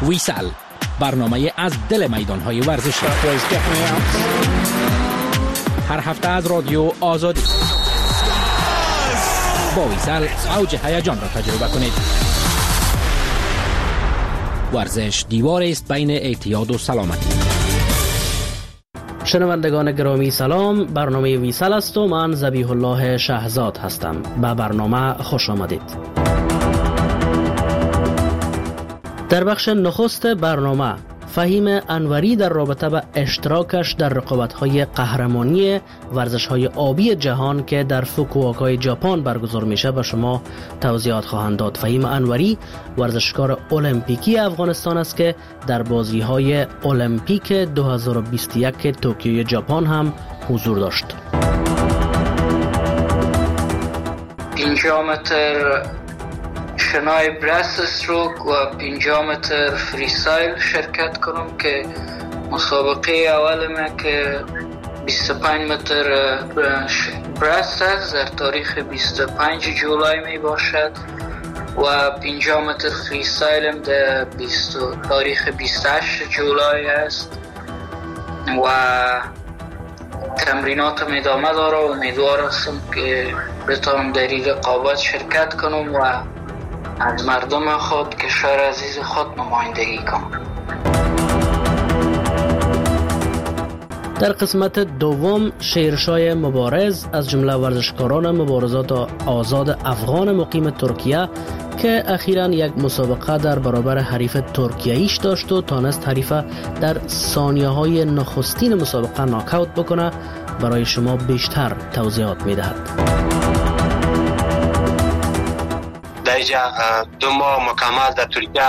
ویسال، برنامه از دل میدان‌های ورزشی. هر هفته از رادیو آزادی. با ویسال اوج هیجان را تجربه کنید. ورزش دیوار است بین اعتیاد و سلامتی. شنوندگان گرامی سلام، برنامه ویسال است و من ذبیح الله شهزاد هستم. به برنامه خوش آمدید. در بخش نخست برنامه فهیم انوری در رابطه با اشتراکش در رقابت‌های قهرمانی ورزش‌های آبی جهان که در فوکوواکای ژاپن برگزار میشه به شما توضیحات خواهند داد. فهیم انوری ورزشکار المپیکی افغانستان است که در بازی‌های المپیک 2021 توکیو ژاپن هم حضور داشت. 5 متر شنای برست استروک و 5 متر فریستایل شرکت کنم که مسابقه اول ما که 25 متر برست است در تاریخ 25 جولای می باشد و 5 متر فریستایل هم در تاریخ 28 جولای است و تمرینات هم ادامه داره و امیدوار هستم که بتونم در این رقابت شرکت کنم و از مردم خود کشور عزیز خود نمایندگی کنم. در قسمت دوم شیرشای مبارز از جمله ورزشکاران مبارزات آزاد افغان مقیم ترکیه که اخیراً یک مسابقه در برابر حریف ترکیه‌ایش داشت و تانست حریف در ثانیه‌های نخستین مسابقه ناکاوت بکنه برای شما بیشتر توضیحات می‌دهد. اینجا 2 ماه مکمل در ترکیه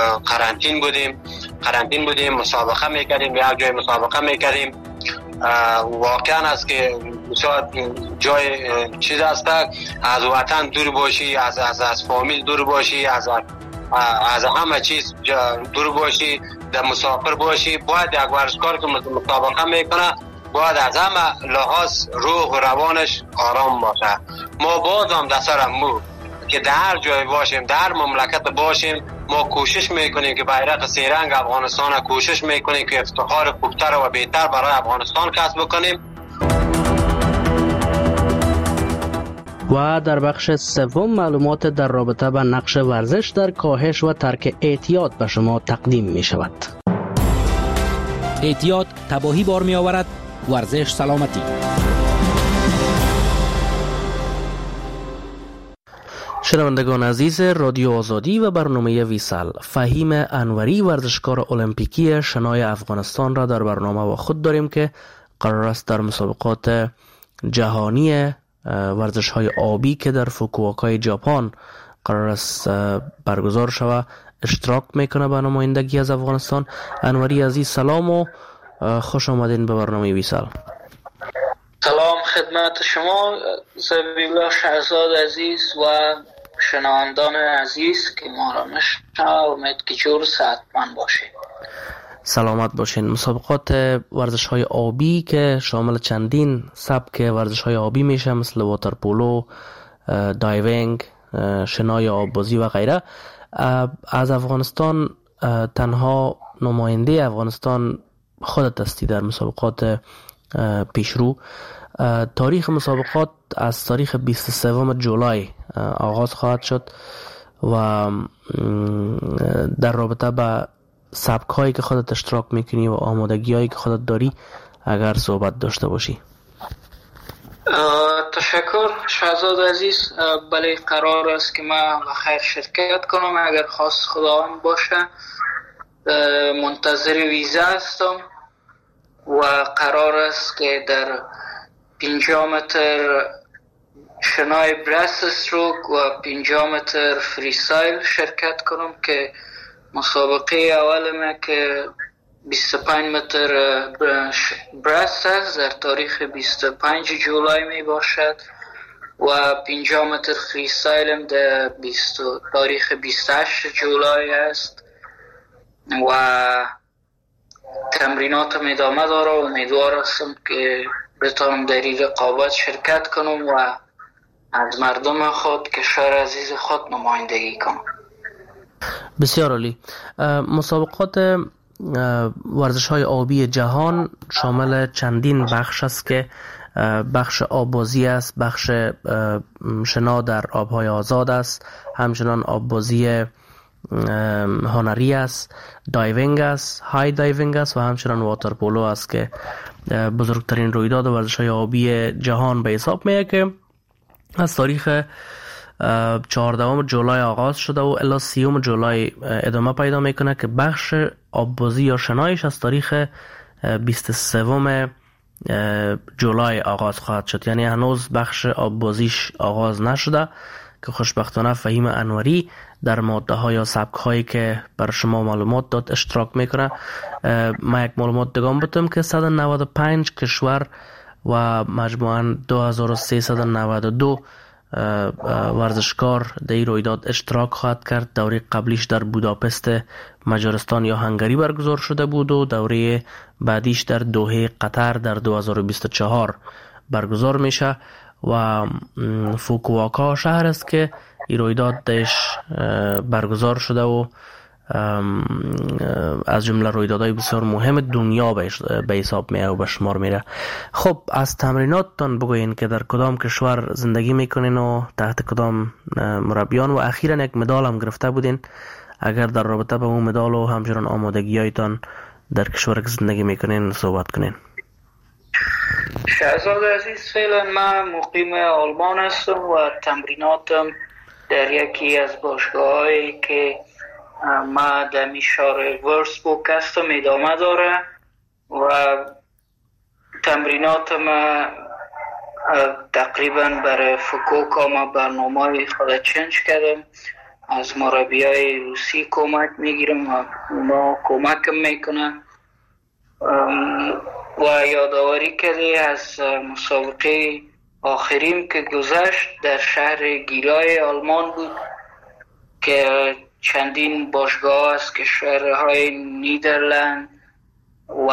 قرنطین بودیم مسابقه میکردیم، یک جای مسابقه میکردیم. واقعا است که جای چیز است از وطن دور باشی، از فامیل دور باشی، از همه چیز دور باشی، در مسافر باشی. باید یک ورزشکار که مسابقه میکنه باید از همه لحاظ روح و روانش آرام باشه. ما باز هم در سر مو که در هر جای باشیم، در مملکت باشیم، ما کوشش میکنیم که بیرق سه‌رنگ افغانستان کوشش میکنیم که افتخار خوبتر و بهتر برای افغانستان کسب بکنیم. و در بخش سوم معلومات در رابطه با نقش ورزش در کاهش و ترک اعتیاد به شما تقدیم می شود. اعتیاد تباهی بار می آورد، ورزش سلامتی. شنوندگان عزیز رادیو آزادی و برنامه ویسال، فهیم انوری ورزشکار المپیکی شنای افغانستان را در برنامه با خود داریم که قرار است در مسابقات جهانی ورزش‌های آبی که در فوکوواکای ژاپن قرار است برگزار شود اشتراک میکنه به نمایندگی از افغانستان. انوری عزیز سلام و خوش آمدین به برنامه ویسال. سلام خدمت شما ذبیح الله شهزاد عزیز و شنوندان عزیز که ما را میشنوند. امید که جور صحتمند باشید. سلامت باشین. مسابقات ورزش‌های آبی که شامل چندین سبک ورزش‌های آبی میشه مثل واترپولو، دایوینگ، شنای آببازی و غیره. از افغانستان تنها نماینده افغانستان خودت هستی در مسابقات پیشرو. تاریخ مسابقات از تاریخ 23 جولای آغاز خواهد شد و در رابطه با سبک هایی که خودت اشتراک میکنی و آمادگی هایی که خودت داری اگر صحبت داشته باشی. تشکر شهزاد عزیز. بله قرار است که من بخیر شرکت کنم اگر خواست خداوند باشه. منتظر ویزا هستم و قرار است که در 5 متر شنای برست استروک و 5 متر فریستایل شرکت کنم که مسابقه اول ما که 25 متر برست است در تاریخ 25 جولای می باشد و 5 متر فریستایل هم در تاریخ 28 جولای است و تمریناتم ادامه داره و امیدوار هستم که بتونم در این رقابت شرکت کنم و از مردم خود کشور عزیز خود نمایندگی کنم. بسیار عالی. مسابقات ورزش‌های آبی جهان شامل چندین بخش است که بخش آببازی است، بخش شنا در آب‌های آزاد است، همچنان آببازی هنری است، دایوینگ است، های دایوینگ است و همچنان واتر پولو است که بزرگترین رویداد ورزش‌های آبی جهان به حساب میاد که از تاریخ 14 جولای آغاز شده و الی 30 جولای ادامه پیدا میکنه که بخش آببازی یا شنایش از تاریخ 23 جولای آغاز خواهد شد. یعنی هنوز بخش آببازیش آغاز نشده که خوشبختانه فهیم انوری در ماده ها یا سبک هایی که بر شما معلومات داد اشتراک میکنه. ما یک معلومات دگم بتم که 195 کشور و مجموعاً 2392 ورزشکار در این رویداد اشتراک خواهد کرد. دوره قبلیش در بوداپست مجارستان یا هنگری برگزار شده بود و دوره بعدیش در دوحه قطر در 2024 برگزار میشه و فوکوواکا شهر است که این رویداد درش برگزار شده و از جمله رویدادهای بسیار مهم دنیا به حساب میاد و به شمار میره. خب از تمریناتتان بگوین که در کدام کشور زندگی میکنین و تحت کدام مربیان و اخیرا یک مدال هم گرفته بودین. اگر در رابطه با اون مدال و همچنان آمادگی‌هایتان در کشور که زندگی میکنین صحبت کنین. شهزاد عزیز، فعلا من مقیم آلمان هستم و تمریناتم در یکی از باشگاه‌هایی که ما در شهر ورسبورگ هستم ادامه داره و تمرینات ما تقریبا برای فوکووکا ما برنامه خود چنج کردم. از مربیای روسی کمک میگیرم و اونا کمکم میکنن و یادآوری کردی از مسابقه آخرین که گذشت در شهر گیرای آلمان بود که چندین باشگاه است که شهرهای نیدرلند و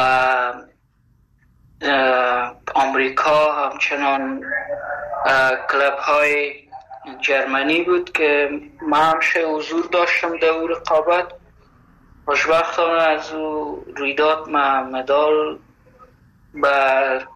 آمریکا همچنان کلب های جرمنی بود که ما همشه حضور داشتم در او رقابت. خوشبختانه از او رویداد ما مدال بر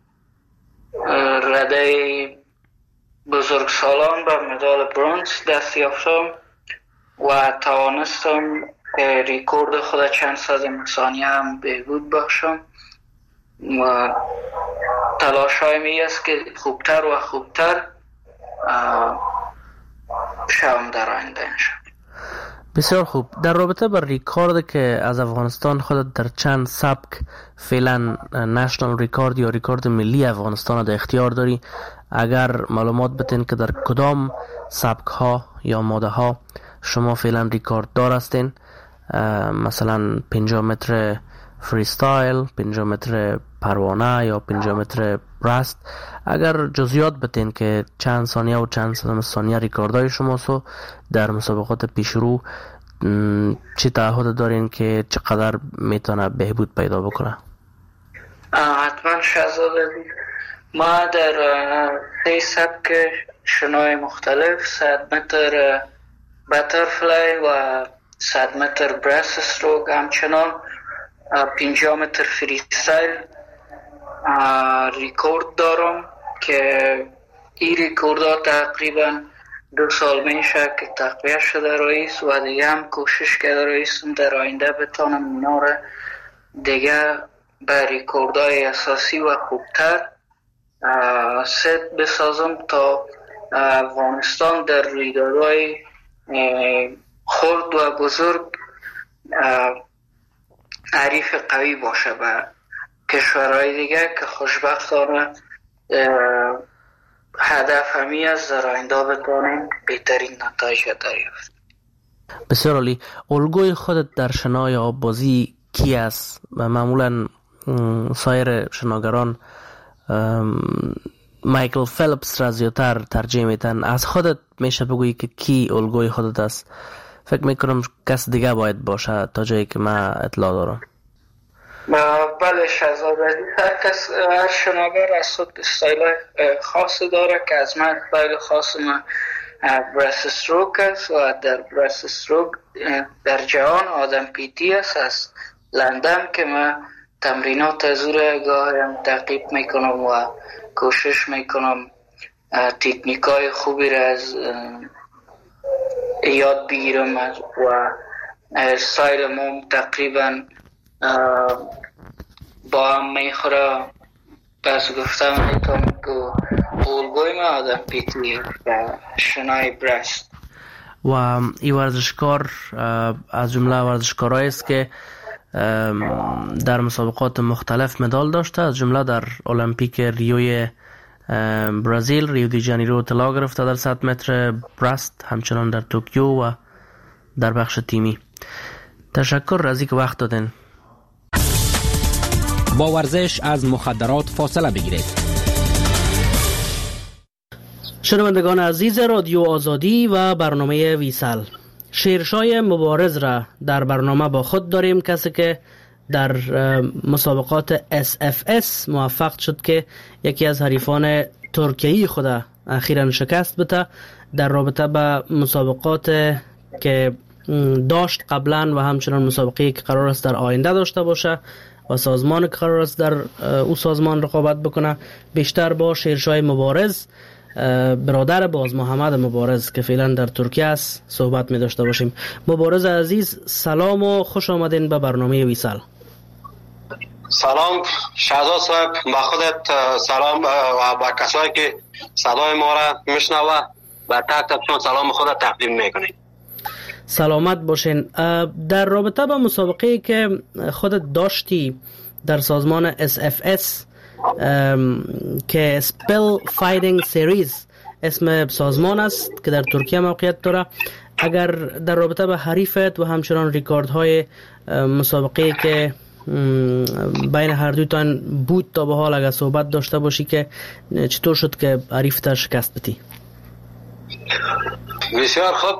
رده بزرگسالان و مدال برنز دست یافتم و توانستم ریکورد خود چند صد ثانیه هم بهبود باشم و تلاشایم این است که خوبتر و خوبتر شوم در آینده انشاءالله. بسیار خوب. در رابطه با ریکارد که از افغانستان خودت در چند سبک فعلا نشنال ریکارد یا ریکارد ملی افغانستان در اختیار داری، اگر معلومات بتین که در کدام سبک ها یا ماده ها شما فعلا ریکارد دار هستین، مثلا 50 متر فریستایل، 50 متر پروانه یا 50 متر برست، اگر جزئیات بتین که چند ثانیه و چند صدم ثانیه ریکاردهای شماست در مسابقات پیشرو چی تعهد دارین که چقدر میتونه بهبود پیدا بکنه؟ حتما شهزاد عزیز، ما در 3 سبک شنای مختلف 100 متر باترفلای و 100 متر برست استروک، همچنان 50 متر فریستایل ریکورد دارم که این ریکورد ها تقریبا 2 سال میشه که تقویه شده رئیس و دیگه هم کوشش کرده رئیسم در آینده بتانم اینا را دیگه به ریکورد های اساسی و خوبتر ست بسازم تا افغانستان در رویدادهای خرد و بزرگ حریف قوی باشه به کشورهای دیگه که خوشبختانه هدف همی از در آینده بتانیم بهترین نتایج دریافت. بسیار عالی. الگوی خودت در شنای آببازی کی است؟ معمولا سایر شناگران مایکل فیلیپس را زیادتر ترجیح میتن، از خودت میشه بگویی که کی الگوی خودت است؟ فکر میکنم کس دیگه باید باشه تا جایی که من اطلاع دارم. بله شهزاد عزیز، هر شناگر از خود استایل خاص داره که از من استایل خاص من برست استروک است و در برست استروک در جهان آدم پیتی است از لندن که من تمرینات از او را گاهی تعقیب میکنم و کوشش میکنم تکنیکای خوبی را از یاد بگیرم و استایل ما تقریبا با هم میخوره. پس گفتم میتونم که الگوی ما آدم پیتی شنای برست. و این ورزشکار از جمله ورزشکارایی است که در مسابقات مختلف مدال داشته، از جمله در المپیک ریوی برزیل، ریو دی جانیرو طلا گرفته در 100 متر برست، همچنان در توکیو و در بخش تیمی. تشکر از اینکه وقت دادین. با ورزش از مخدرات فاصله بگیرید. شنوندگان عزیز رادیو آزادی و برنامه ویسال، شیرشای مبارز را در برنامه با خود داریم، کسی که در مسابقات SFS موفق شد که یکی از حریفان ترکیه‌ای خود اخیراً شکست بده در رابطه با مسابقات که داشت قبلا و همچنان مسابقه‌ای که قرار است در آینده داشته باشه و سازمان که قرار است در او سازمان رقابت بکنه. بیشتر با شیرشای مبارز، برادر باز محمد مبارز که فعلا در ترکیه است، صحبت می داشته باشیم. مبارز عزیز، سلام و خوش آمدین به برنامه ویسال. سلام شهزاد صاحب، با خودت سلام و با کسایی که صدای ما را میشنوه و تک تکشون سلام خودت تقدیم میکنیم. سلامت باشین. در رابطه با مسابقه که خودت داشتی در سازمان SFS که سپل فایتینگ سریز اسم سازمان است که در ترکیه موقعیت داره، اگر در رابطه با حریفت و همچنان ریکاردهای مسابقه که بین هر دوتان بود تا به حال اگر صحبت داشته باشی که چطور شد که حریفت شکست بدی؟ بسیار خوب.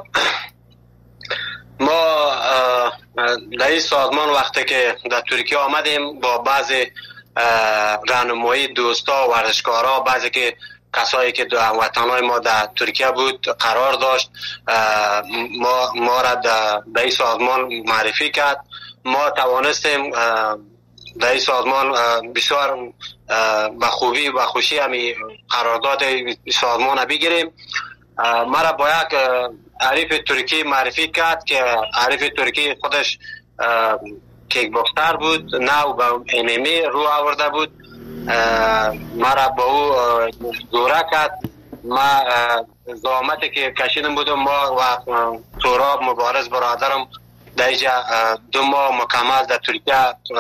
ما در این سازمان وقتی که در ترکیه آمدیم با بعضی راهنمایی دوستا و ورزشکارا، بعضی که کسایی که وطنهای ما در ترکیه بود قرار داشت، ما را در این سازمان معرفی کرد. ما توانستیم در این سازمان بسیار به خوبی و خوشی همی قرارداد سازمان بگیریم. مرا با یک حریف ترکی معرفی کرد که حریف ترکی خودش کیک باکسر بود، نو به MMA رو آورده بود. مرا با او دوره کرد. ما زحمتی که کشیدم بودم، ما و سهراب مبارز برادرم در اینجا 2 ماه مکمل در ترکیه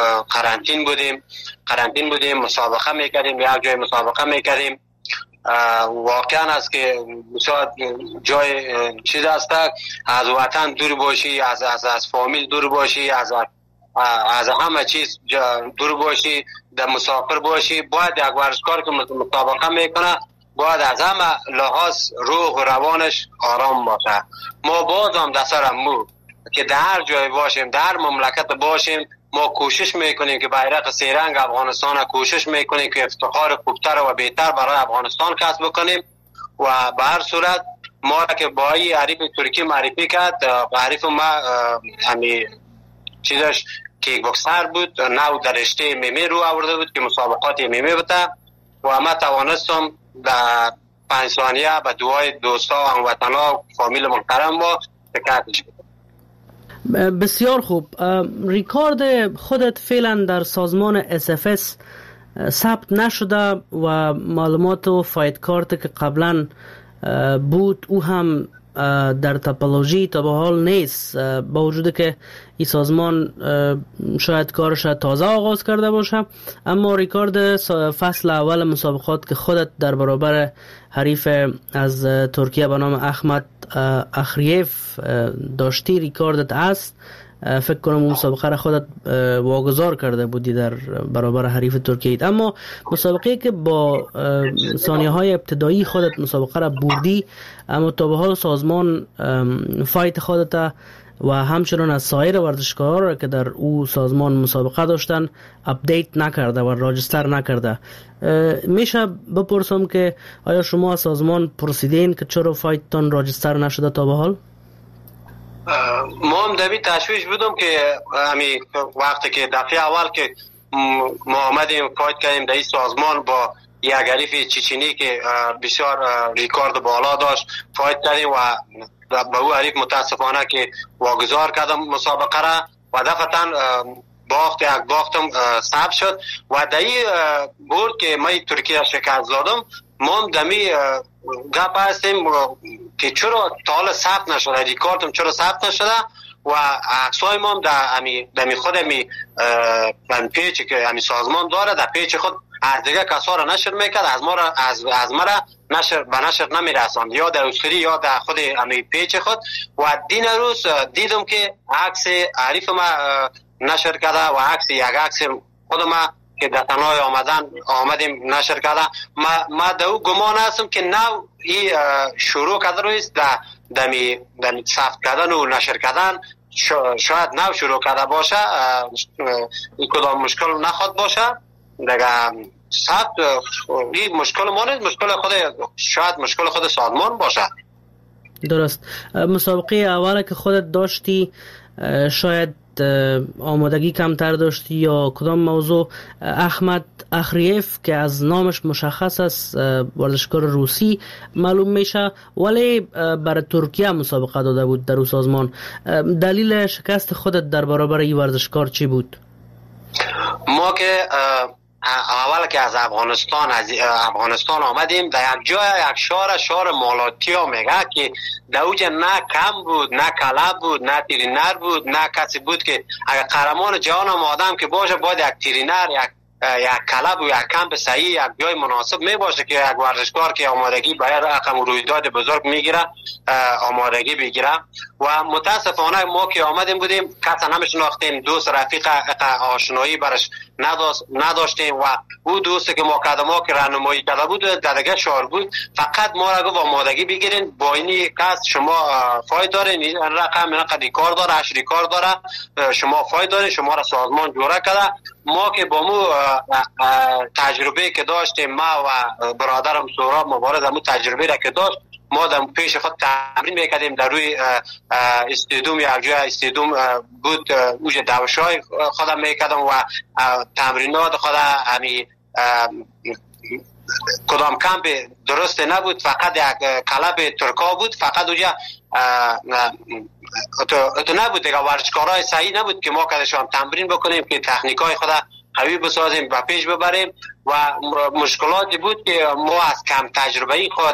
قرنطین بودیم، مسابقه میکردیم، یک جای مسابقه میکردیم. واقعا است که بسیار جای چیز است، از وطن دور باشی، از فامیل دور باشی، از همه چیز دور باشی، در مسافر باشی. باید یک ورزشکار که مسابقه میکنه باید از همه لحاظ روح و روانش آرام باشه. ما باز هم در سرم بود که در هر جای باشیم، در مملکت باشیم، ما کوشش میکنیم که بیرق سه‌رنگ افغانستان کوشش میکنیم که افتخار خوبتر و بهتر برای افغانستان کسب بکنیم. و به هر صورت ما که با این حریف ترکی معرفی کرد، حریف ما همی چیزش کیک باکسر بود، نو در رشته MMA رو آورده بود که مسابقات MMA بوده و ما توانستم در 5 ثانیه به دعای دوستا و هموطنا فامیل محترم با شکستش بدم. بسیار خوب. ریکارد خودت فعلا در سازمان SFS ثبت نشده و معلومات و فایت کارت که قبلا بود او هم در تپولوژی تا به حال نیست، با وجود که این سازمان شاید کارش تازه آغاز کرده باشه، اما ریکارد فصل اول مسابقات که خودت در برابر حریف از ترکیه به نام احمد اخریف داشتی ریکاردت است. فکر کنم اون مسابقه را خودت واگذار کرده بودی در برابر حریف ترکیه، اما مسابقه که با ثانیه های ابتدایی خودت مسابقه را بردی، اما تا به حال سازمان فایت خودت و همچنان از سایر ورزشکاران که در او سازمان مسابقه داشتن اپدیت نکرده و راجستر نکرده. میشه بپرسم که آیا شما از سازمان پرسیدین که چرا فایتتان راجستر نشده تا به حال؟ ما هم در تشویش بودم که وقتی که دفعه اول که ما آمدیم فایت کردیم در این سازمان با یک حریف چچنی که بسیار ریکارد بالا داشت فایت کردیم و به او حریف متاسفانه که واگذار کردم مسابقه را و دفعتا یک باختم ثبت شد و در این برد که من ترکیه شکست دادم ما هم دمی گپ هستیم که چرا تا حالا ثبت نشده، ریکاردم چرا ثبت نشده و عکسای ما هم در خود پیچ که سازمان داره در پیچ خود از دیگه کسا را نشر میکرد، از ما را به نشر نمیرساند یا در اسکری یا در خود پیچ خود و دین روز دیدم که عکس حریف ما نشر کرده و یک عکس خود ما که در تنهای آمدیم نشر کرده. ما در او گمان هستم که نو این شروع کرده رویست در ثبت کردن و نشر کردن شاید نو شروع کرده باشه، این کدام مشکل نخواد باشه دیگه. ثبت این مشکل ما نیست، شاید مشکل خود سازمان باشه. درست. مسابقه اوله که خودت داشتی شاید آمادگی کمتر داشتی یا کدام موضوع؟ احمد اخریف که از نامش مشخص است ورزشکار روسی معلوم میشه ولی برای ترکیه مسابقه داده بود در اون سازمان. دلیل شکست خودت در برابر این ورزشکار چی بود؟ ما که اول که از افغانستان آمدیم در یک جای یک شهر مالاتیا میگه که در اوجه نه کم بود نه کلب بود نه ترینر بود نه کسی بود که اگر قهرمان جهان هم آدم که باشه باید یک ترینر یک کلب و یک کمپ صحیح یک جای مناسب می باشه که یک ورزشکار که آمادگی برای رقم رویداد بزرگ میگیره آمادگی بگیره. و متاسفانه ما که آمدیم بودیم کسی نمیشناختیم، دوست رفیق آشنایی برش نداشتیم و او دوستی که ما که راهنمایی کرده بود در دیگه شهر بود، فقط ما را گفت آمادگی بگیرین با اینی کس شما فایده دارین، رقم ریکارد داره 8 ریکارد داره، شما فایده دارین، شما را سازمان جوره کرده. ما که با مو تجربه که داشتیم ما و برادرم سهراب مبارز همون تجربه را که داشت ما در پیش خود تمرین میکردیم در روی استادیوم، یک جای استادیوم بود اوج دوشای خودم میکردم و تمرینات خودم کدام کمپ درست نبود، فقط یک کلب ترکا بود، فقط اونجا تو نبود دیگه ورزشکارای صحیح نبود که ما کدشان تمرین بکنیم که تکنیکای خود قوی بسازیم و پیش ببریم و مشکلاتی بود که ما از کم تجربه خود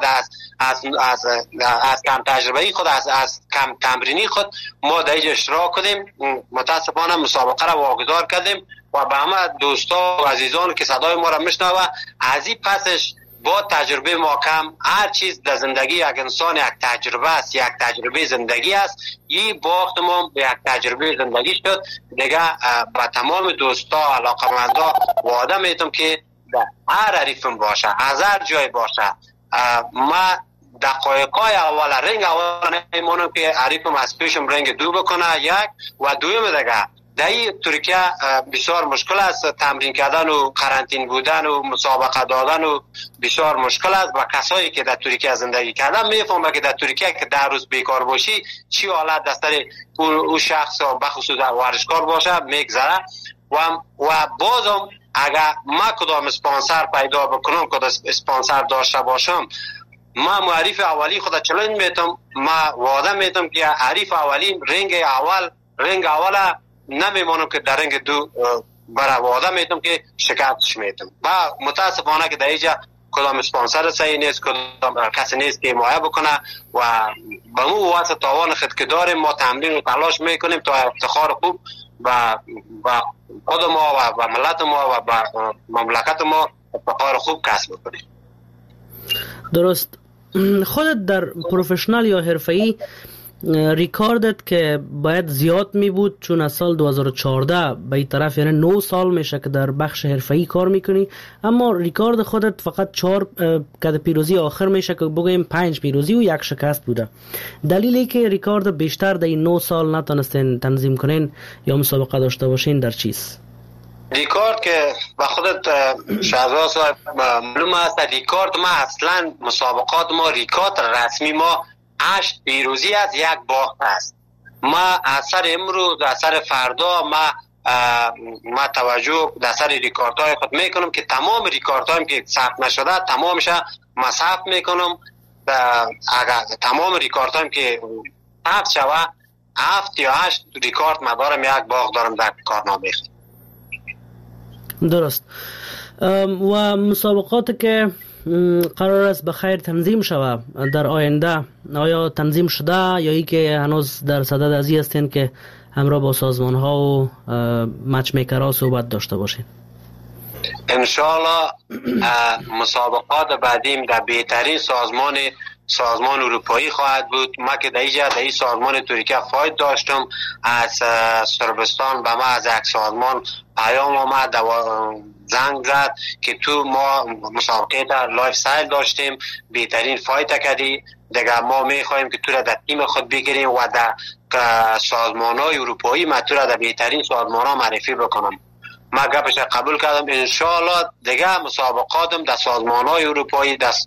از کم تجربه خود از کم تمرینی خود ما در اینجا اشتراک کردیم. متاسفانه مسابقه را واگذار کردیم و به همه دوستا و عزیزان که صدای ما را میشنوه از این پسش با تجربه ما کم هر چیز در زندگی یک انسان یک تجربه است، یک تجربه زندگی است. این باخت ما یک تجربه زندگی شد دیگه. با تمام دوستا علاقمندا وعده میتونم که در هر حریفم باشه از هر جای باشه ما دقایقای اول رنگ اول نمیمونم که حریفم از پیشم رنگ دو بکنه یک و دویم دیگه. در ترکیه بسیار مشکل است تمرین کردن و قرنطین بودن و مسابقه دادن و بسیار مشکل است و کسایی که در ترکیه زندگی کردن میفهمه که در ترکیه که 10 روز بیکار باشی چی حالت دستر او شخص بخصوص ورزشکار باشه میگذره. و بازم اگر ما کدام اسپانسر پیدا بکنم کدام اسپانسر داشته باشم ما حریف اولی خود چلنج میتم، ما وعده میتم که حریف اولی رنگ اول نمیمانم که در رنگ دو برای وعده میتم که شکستش میتم. و متاسفانه که در اینجا کدام اسپانسر صحیح نیست، کدام کسی نیست که حمایت بکنه و به مو واسه توان خود که داریم ما تمرین و تلاش میکنیم تا افتخار خوب و خود ما و ملت ما و مملکت ما افتخار خوب کسب بکنیم. درست. خودت در پروفشنال یا حرفه‌ای ریکاردت که باید زیاد می بود، چون از سال 2014 به این طرف یعنی 9 سال میشه که در بخش حرفه‌ای کار میکنی، اما ریکارد خودت فقط 4 کد پیروزی آخر میشه که بگویم 5 پیروزی و 1 شکست بوده. دلیلی که ریکارد بیشتر در این 9 سال نتونستین تنظیم کنین یا مسابقه داشته باشین در چیست؟ ریکارد که با خودت شهزاد صاحب معلوم است، ریکارد ما اصلا مسابقات ما ریکارد رسمی ما 8 پیروزی از 1 باخت است. ما اثر امروز اثر فردا ما توجه در سر ریکاردهای خود میکنم که تمام ریکاردهایم که ثبت نشده تمامش ما ثبت میکنم. اگر تمام ریکاردهایم که ثبت شود 7 یا 8 ریکارد ما دارم، 1 باخت دارم در کارنامه. درست. و مسابقات که قرار است به خیر تنظیم شود در آینده، آیا تنظیم شده یا ای که هنوز در صدد ازی هستین که همراه با سازمان ها و مچ میکرها صحبت داشته باشین؟ انشاءالله مسابقات بعدیم در بهترین سازمان اروپایی خواهد بود. ما که در این سازمان ترکیه فایده داشتم، از سربستان به ما از یک سازمان پیام آمد زنگ زد که تو ما مسابقه در لایف استایل داشتیم، بهترین فایده کردی، دیگه ما میخوایم که تو را در تیم خود بگیریم و در سازمان های اروپایی ما تو را در بهترین سازمان ها معرفی بکنم. ما گپش قبول کردم، انشاءالله دیگه مسابقاتم در سازمان های اروپایی در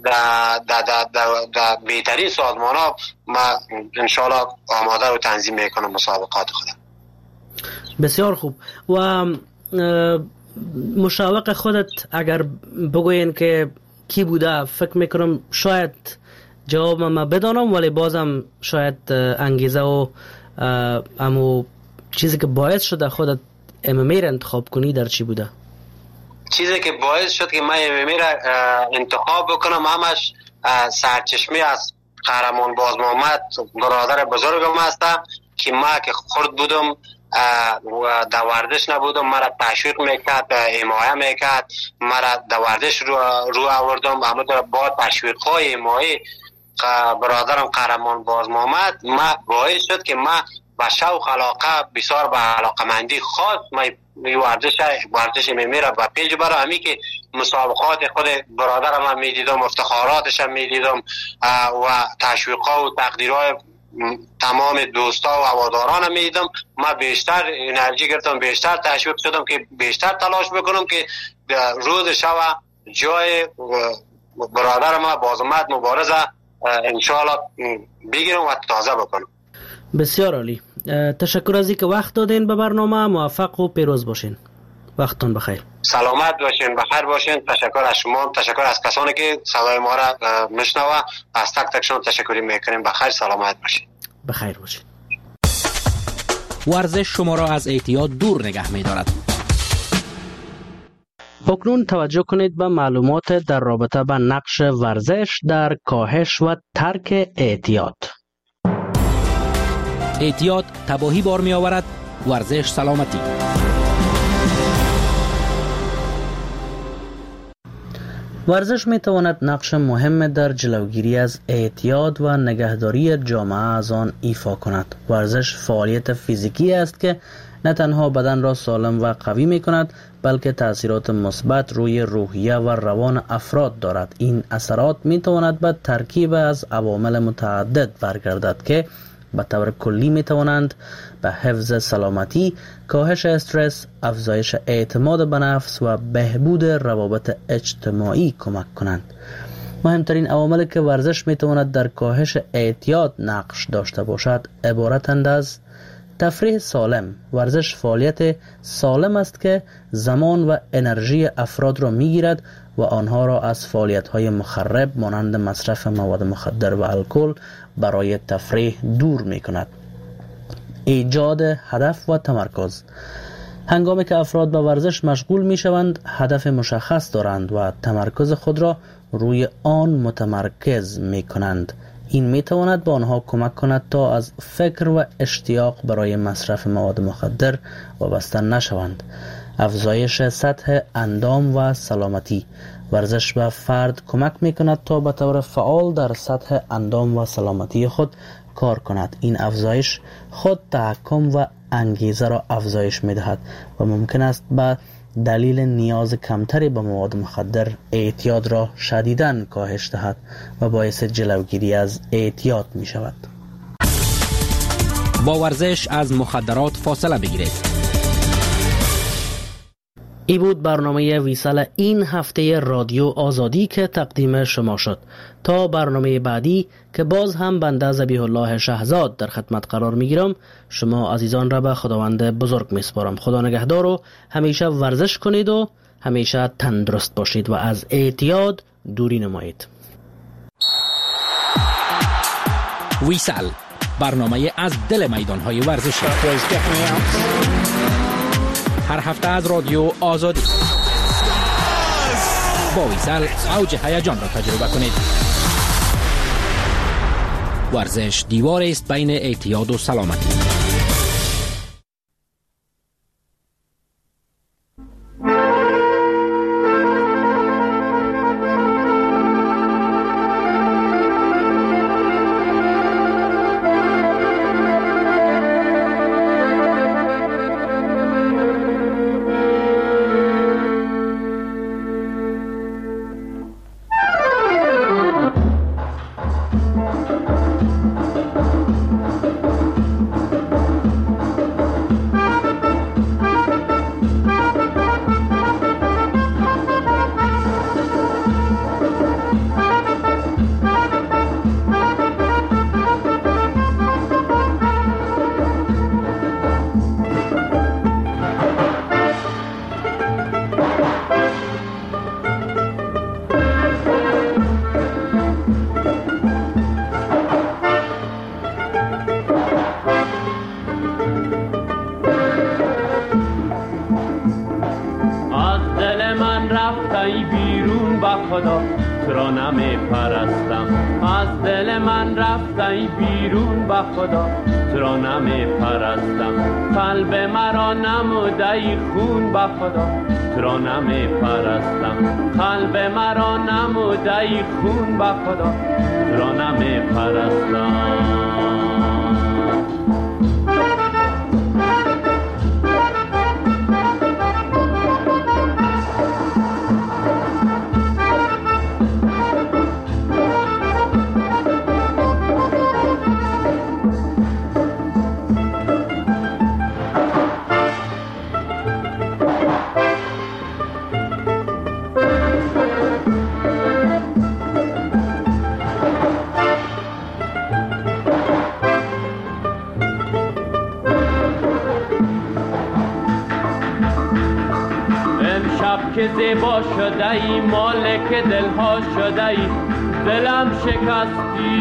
بهترین سازمان ها ما انشاءالله آماده رو تنظیم میکنم مسابقات خودم. بسیار خوب. و مشاوق خودت اگر بگوین که کی بوده، فکر میکنم شاید جواب ما بدانم، ولی بازم شاید انگیزه و امو چیزی که باعث شده خودت MMA را انتخاب کنی در چی بوده؟ چیزی که باعث شد که من MMA را انتخاب بکنم همش سرچشمه از قهرمان باز محمد برادر بزرگم هستم که ما که خرد بودم و در ورزش نبودم، مرا تشویق میکرد، حمایه میکرد، مرا در ورزش رو آوردم. اما با تشویق های حمایه برادرم قهرمان باز محمد ما باعث شد که ما با شوق علاقه بسیار با علاقمندی خاص ما ورزش MMA را با پیج برای همی که مسابقات خود برادرم هم میدیدم، افتخاراتش هم میدیدم و تشویقها و تقدیرهای تمام دوستا و هواداران هم میدیدم، ما بیشتر انرژی گرفتم، بیشتر تشویق شدم که بیشتر تلاش بکنم که روز شب جای برادر ما بازمت مبارزه انشاءالله بگیرم و تازه بکنم. بسیار عالی. تشکر از اینکه وقت دادین به برنامه. موفق و پیروز باشین. وقتتون بخیر. سلامت باشین، بخیر باشین. تشکر از شما، تشکر از کسانی که صدای ما را میشنوه. از تک تکشون تشکری میکنیم. بخیر، سلامت باشین. بخیر باشین. ورزش شما را از اعتیاد دور نگه می‌دارد. اکنون توجه کنید به معلومات در رابطه با نقش ورزش در کاهش و ترک اعتیاد. اعتیاد تباهی بار می آورد، ورزش سلامتی. ورزش می تواند نقش مهم در جلوگیری از اعتیاد و نگهداری جامعه از آن ایفا کند. ورزش فعالیت فیزیکی است که نه تنها بدن را سالم و قوی می کند، بلکه تأثیرات مثبت روی روحیه و روان افراد دارد. این اثرات می تواند به ترکیب از عوامل متعدد برگردد که به طور کلی می توانند به حفظ سلامتی، کاهش استرس، افزایش اعتماد به نفس و بهبود روابط اجتماعی کمک کنند. مهمترین عواملی که ورزش می تواند در کاهش اعتیاد نقش داشته باشد عبارتند از تفریح سالم. ورزش فعالیت سالم است که زمان و انرژی افراد را می گیرد و آنها را از فعالیت‌های مخرب مانند مصرف مواد مخدر و الکل برای تفریح دور می کند. ایجاد هدف و تمرکز. هنگامی که افراد به ورزش مشغول می شوند، هدف مشخص دارند و تمرکز خود را روی آن متمرکز می کنند. این می تواند به آنها کمک کند تا از فکر و اشتیاق برای مصرف مواد مخدر وابسته نشوند. افزایش سطح اندام و سلامتی. ورزش به فرد کمک می کند تا به طور فعال در سطح اندام و سلامتی خود کار کند. این افزایش خود تحکم و انگیزه را افزایش می دهد و ممکن است به دلیل نیاز کمتری به مواد مخدر اعتیاد را شدیداً کاهش دهد و باعث جلوگیری از اعتیاد می شود. با ورزش از مخدرات فاصله بگیرید. ای بود برنامه ویسال این هفته رادیو آزادی که تقدیم شما شد. تا برنامه بعدی که باز هم بنده ذبیح الله شهزاد در خدمت قرار میگیرم، شما عزیزان را به خداوند بزرگ میسپارم. خدا نگهدار و همیشه ورزش کنید و همیشه تندرست باشید و از اعتیاد دوری نمایید. ویسال، برنامه از دل میدانهای ورزشی، هر هفته از رادیو آزادی. با ویسال اوج هیجان را تجربه کنید. ورزش دیوار است بین اعتیاد و سلامتی. خدا تو را نمی پرستم، از دل من رفتی بیرون با خدا تو را نمی پرستم، قلب مرا نموده خون با خدا تو را نمی پرستم، قلب مرا نموده خون با خدا تو را نمی پرستم. که زیبا شده ای، مالک دلها شده ای، دلم شکستی.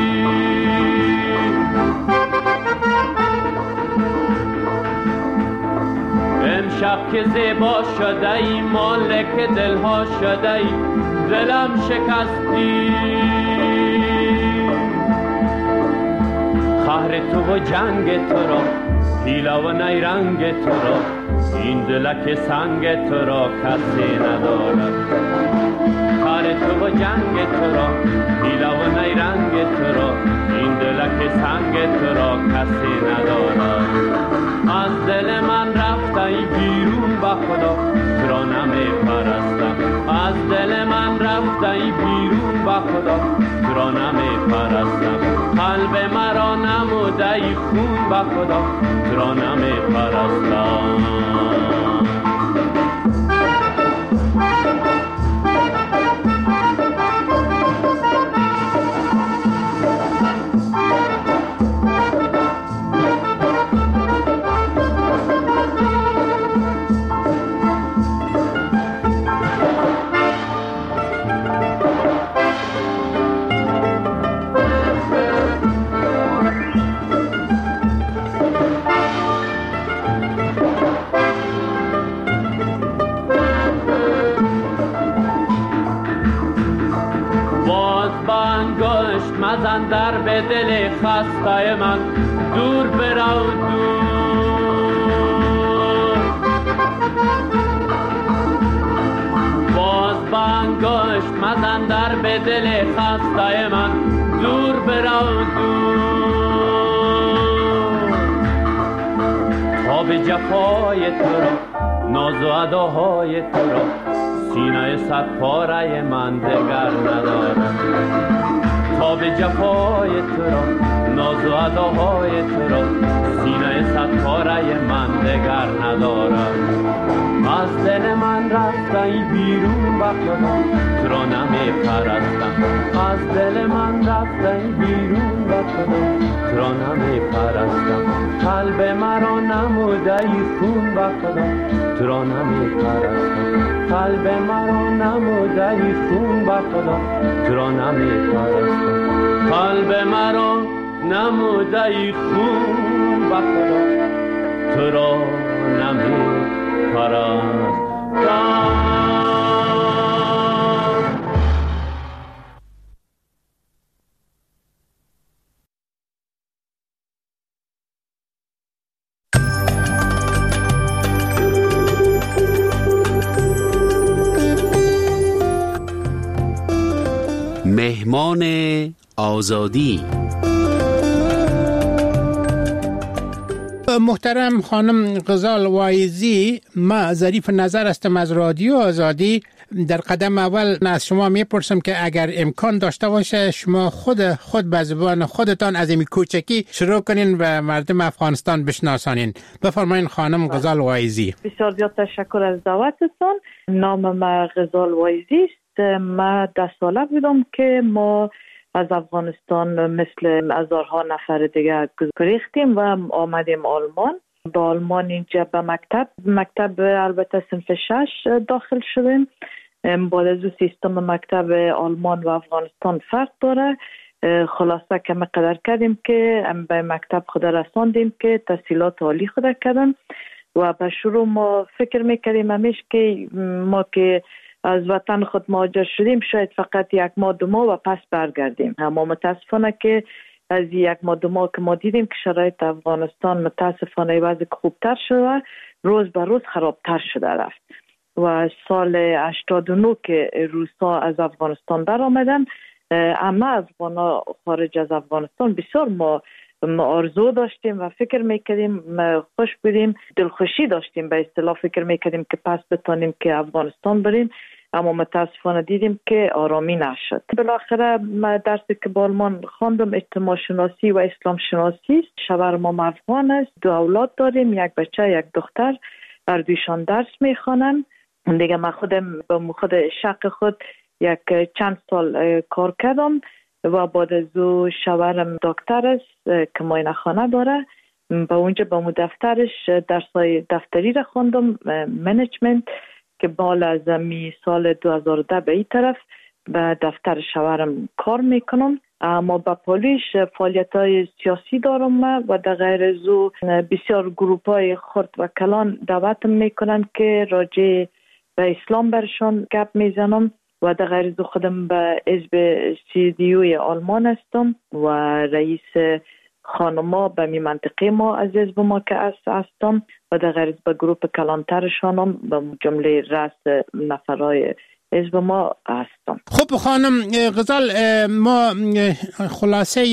امشب که زیبا شده ای، مالک دلها شده ای، دلم شکستی. قهر تو و جنگ تو را، حیله و نیرنگ تو را، این دلک سنگ تو را کسی ندارد. قهر تو و جنگ تو را، حیله و نیرنگ تو را، این دلک سنگ تو را کسی ندارد. از دل من رفتی بیرون با خدا تو را نمی پرستم، از دل من رفتی بیرون با خدا تو را نمی پرستم، قلب مرا نموده خون با خدا تو را نمی پرستم. مزن در به دل خسته من، دور برو دور. باز بانگشت مزن در به دل خسته من، دور برو دور. تاب جفای تو را ناز و اداهای تو را سینه صد پاره من دگر ندارم. تاب جفای تو را ناز و اداهای تو را سینه صد پاره من دگر ندارم. از دل من رفتن بیرون به خدا تو را نمی پرستم. از دل من رفتن بیرون به خدا تو را نمی پرستم. قلب مرا نموده ای خون به خدا تو را نمی پرستم. قلب مرا نموده ای خون به خدا تو را نمی پرستم. قلب مرا نموده ای خون به خدا تو را نمی پرستم. مهمان آزادی. محترم خانم غزال وایزی، ما ظریف نظر هستم از رادیو آزادی. در قدم اول از شما میپرسم که اگر امکان داشته باشه شما خود به زبان خودتان از این کوچکی شروع کنین و مردم افغانستان بشناسانین. بفرمایین خانم غزال وایزی. بسیار زیاد تشکر از دعوتتون. نام ما غزال وایزی است. ما 10 ساله بودم که ما از افغانستان مثل هزارها نفر دیگه گریختیم و آمدیم آلمان. با آلمان اینجا به مکتب البته صنف 6 داخل شدیم. بعد از سیستم مکتب آلمان و افغانستان فرق داره. خلاصه که ما قدر کردیم که به مکتب خود رساندیم که تحصیلات عالی خود کردن و به شروع ما فکر میکردیم همیشه که ما که از وطن خود مهاجر شدیم شاید فقط 1 ماه 2 ماه و پس برگردیم. اما متاسفانه که از 1 ماه 2 ماه که ما دیدیم که شرایط افغانستان متاسفانه وضع خوبتر شده، روز به روز خرابتر شده رفت و سال 89 که روسا از افغانستان بر آمدن، اما افغانا خارج از افغانستان بسیار ما آرزو داشتیم و فکر میکردیم، خوش بودیم، دلخوشی داشتیم، به اصطلاح فکر میکردیم که پس بتانیم که افغانستان بریم، اما متاسفانه دیدیم که آرامی نشد. بالاخره من درسی که با آلمان خواندم اجتماع شناسی و اسلام شناسی است. شوهرم افغان است، 2 اولاد داریم، 1 بچه 1 دختر، هر دویشان درس میخوانن. دیگه من خودم با خود شق خود چند سال کار کردم و بعد از او شوهرم دکتر است که معاینه خانه داره. با اونجا با دفترش درسای دفتری را خواندم، منیجمنت، که بالا از سال 2010 به این طرف به دفتر شوهرم کار میکنم. اما با پولیش فعالیت‌های سیاسی دارم و در غیر از او بسیار گروپ‌های خرد و کلان دعوت میکنن که راجع به اسلام برشان گپ میزنم و در غیر از او خودم به حزب CDU آلمان هستم و رئیس خانما به می منطقه ما از حزب ما که هستم و در غیر از به گروپ کلانترشانم به جمله رأس نفرهای حزب ما هستم. خب خانم غزال، ما خلاصه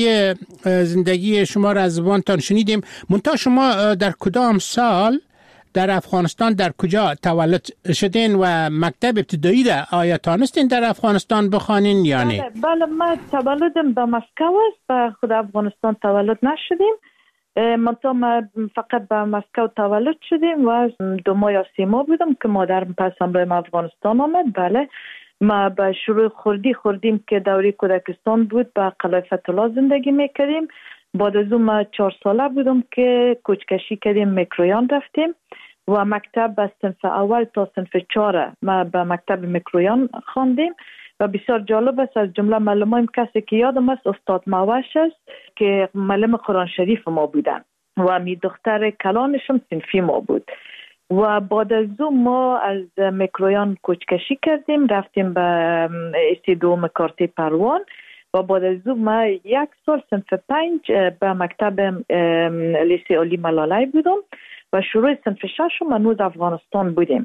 زندگی شما را از زبانتان شنیدیم. منتها شما در کدام سال در افغانستان در کجا تولد شدین و مکتب ابتدایی را آیا تانستین در افغانستان بخوانین یا نه؟ بله، من تولدم به مسکو است، به خود افغانستان تولد نشدیم. ما فقط به مسکو تولد شدیم و 2 ماه یا 3 ماه بودم که مادرم پس هم به افغانستان آمد. بله، ما به شروع خوردیم که دوره کودکستان بود، به قلعه فتح‌الله زندگی میکردیم. بعد از اون ما 4 ساله بودم که کوچکشی کردیم، میکرویان رفتیم و مکتب از صنف اول تا صنف 4 ما به مکتب میکرویان خواندیم و بسیار جالب است. از جمله معلمان کسی که یادم است استاد ماوش است که معلم قرآن شریف ما بودن و می دختر کلانشم صنفی ما بود. و بعد از اون ما از میکرویان کوچکشی کردیم، رفتیم به استیدو مکارتی پروان و بعد از اون ما 1 سال صنف 5 به مکتب لیسه علی ملالای بودم و شروع صنف 6 هنوز افغانستان بودیم.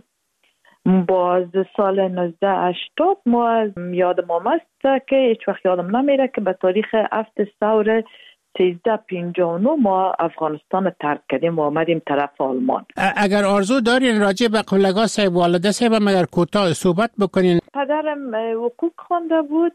باز سال 1980 ما یادم است که هیچ وقت یادم نمیره که به تاریخ 7 ثور 1359 ما افغانستان ترک کردیم و آمدیم طرف آلمان. اگر آرزو دارین راجع به قبلگاه صاحب والده صاحب مگر کوتاه صحبت بکنین. پدرم حقوق خوانده بود،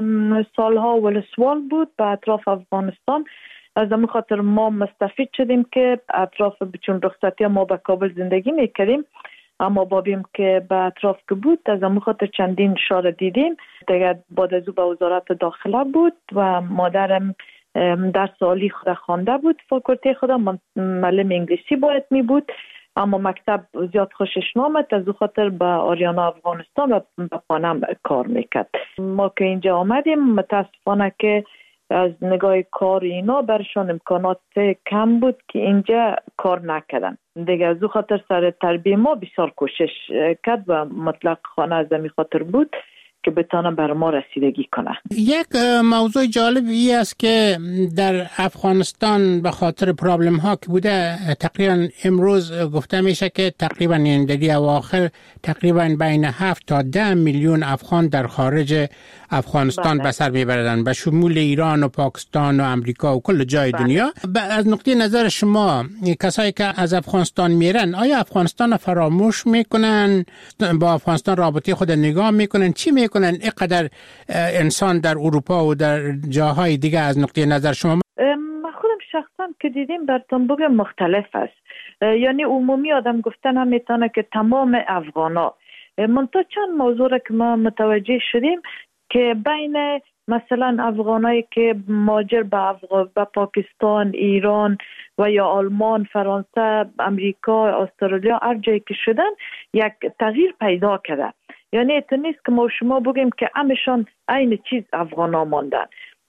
سالها ولسوال بود به اطراف افغانستان. از همون خاطر ما مستفید شدیم که اطراف چون رخصتی ما به کابل زندگی میکردیم، اما بابیم که به اطراف که بود از همون خاطر چندین شهر دیدیم. دیگه بعد از او به وزارت داخله بود و مادرم درس عالی خود خوانده بود، فاکولته خود معلم انگلیسی باید می بود، اما مکتب زیاد خوشش نامد، از او خاطر به آریانا افغانستان و به خانم کار میکرد. ما که اینجا آمدیم متاسفانه که از نگاه کار اینا برشان امکانات کم بود که اینجا کار نکردن. دیگه از او خاطر سر تربیه ما بسیار کوشش کرد و مطلق خانه از می خاطر بود که بتانه بر ما رسیدگی کنه. یک موضوع جالبی است که در افغانستان به خاطر پرابلم ها که بوده تقریبا امروز گفته میشه که تقریبا این دلی اواخر تقریبا بین 7 تا 10 میلیون افغان در خارج افغانستان به سر میبردن، به شمول ایران و پاکستان و امریکا و کل جای دنیا. از نقطه نظر شما کسایی که از افغانستان میرن آیا افغانستان فراموش میکنن، با افغانستان رابطه خود نگاه میکنن، چی میکنن اینقدر انسان در اروپا و در جاهای دیگه؟ از نقطه نظر شما من خودم شخصا که دیدیم براتون بگم مختلف است. یعنی عمومی آدم گفتن هم میتونه که تمام افغانا، منتها چند موضوع را که ما متوجه شدیم که بین مثلا افغانایی که مهاجر به پاکستان، ایران و یا آلمان، فرانسه، امریکا، استرالیا هر جایی که شدن یک تغییر پیدا کرده. یعنی اتو نیست که ما شما بگیم که همشان عین چیز افغانا ماندن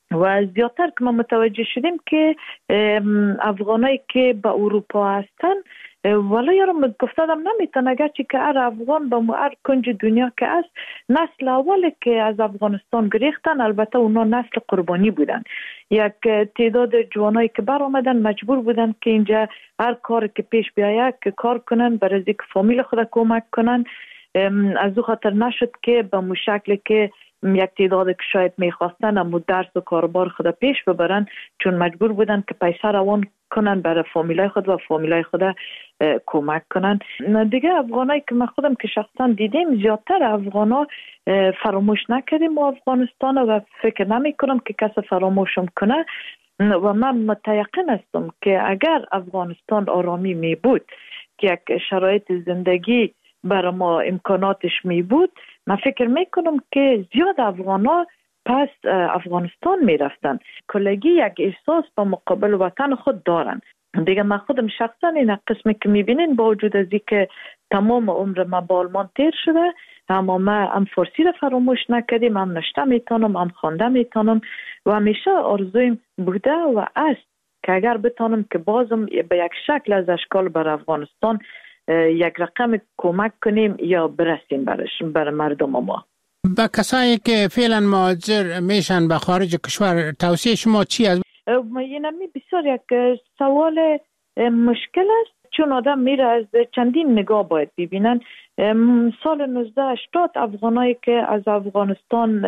و زیادتر که ما متوجه شدیم که افغانایی که به اروپا هستن ولی یارم گفتادم نمیتون، اگرچه که هر افغان به هر کنج دنیا که است نسل اولی که از افغانستان گریختن، البته اونا نسل قربانی بودن. یک تعداد جوانایی که بر آمدن مجبور بودن که اینجا هر کار که پیش بیاید که کار کنن، برای اینکه فامیل خود کمک کنن. از او خاطر نشد که به مو شکل که یک تعداد که شاید میخواستن اما درس و کاربار خود پیش ببرن، چون مجبور بودن که پیسه روان کنن برای فامیلای خود و فامیلای خود کمک کنن. دیگه افغانایی که من خودم که شخصا دیدیم زیادتر افغانا فراموش نکردیم و افغانستان و فکر نمی کنم که کس فراموشم کنه و من متیقن هستم که اگر افغانستان آرامی می بود که یک شرایط زندگی برای ما امکاناتش می بود، من فکر میکنم که زیاد افغانا پس افغانستان می رفتن. کلگی یک احساس با مقابل وطن خود دارن. دیگه من خودم شخصا این قسمی که می بینین با وجود از که تمام عمر ما با آلمان تیر شده، اما ما هم فارسی را فراموش نکردیم، هم نشته میتونم، هم خوانده میتونم و همیشه آرزویم بوده و است که اگر بتونم که بازم به یک شکل از اشکال بر افغانستان یک رقم کمک کنیم یا برسیم برای مردم ما. با کسایی که فعلا مهاجر میشن به خارج کشور توصیه شما چی است؟ اینمی بسیار یک سوال مشکل است، چون آدم میره از چندین نگاه باید ببینن. سال 1980 افغانایی که از افغانستان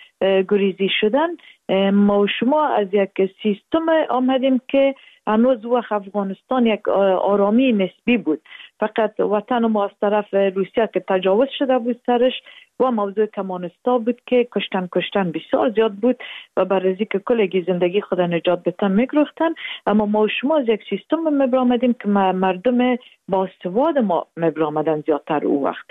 گریزی شدن، ما و شما از یک سیستم آمدیم که هنوز وقت افغانستان یک آرامی نسبی بود، فقط وطن ما از طرف روسیه که تجاوز شده بود سرش و موضوع کمونستا بود که کشتن بسیار زیاد بود و برای که کلگی زندگی خود نجات بتن میگرفتن. اما ما و شما از یک سیستم مبرامدیم که مردم با سواد ما مبرامدن زیادتر او وقت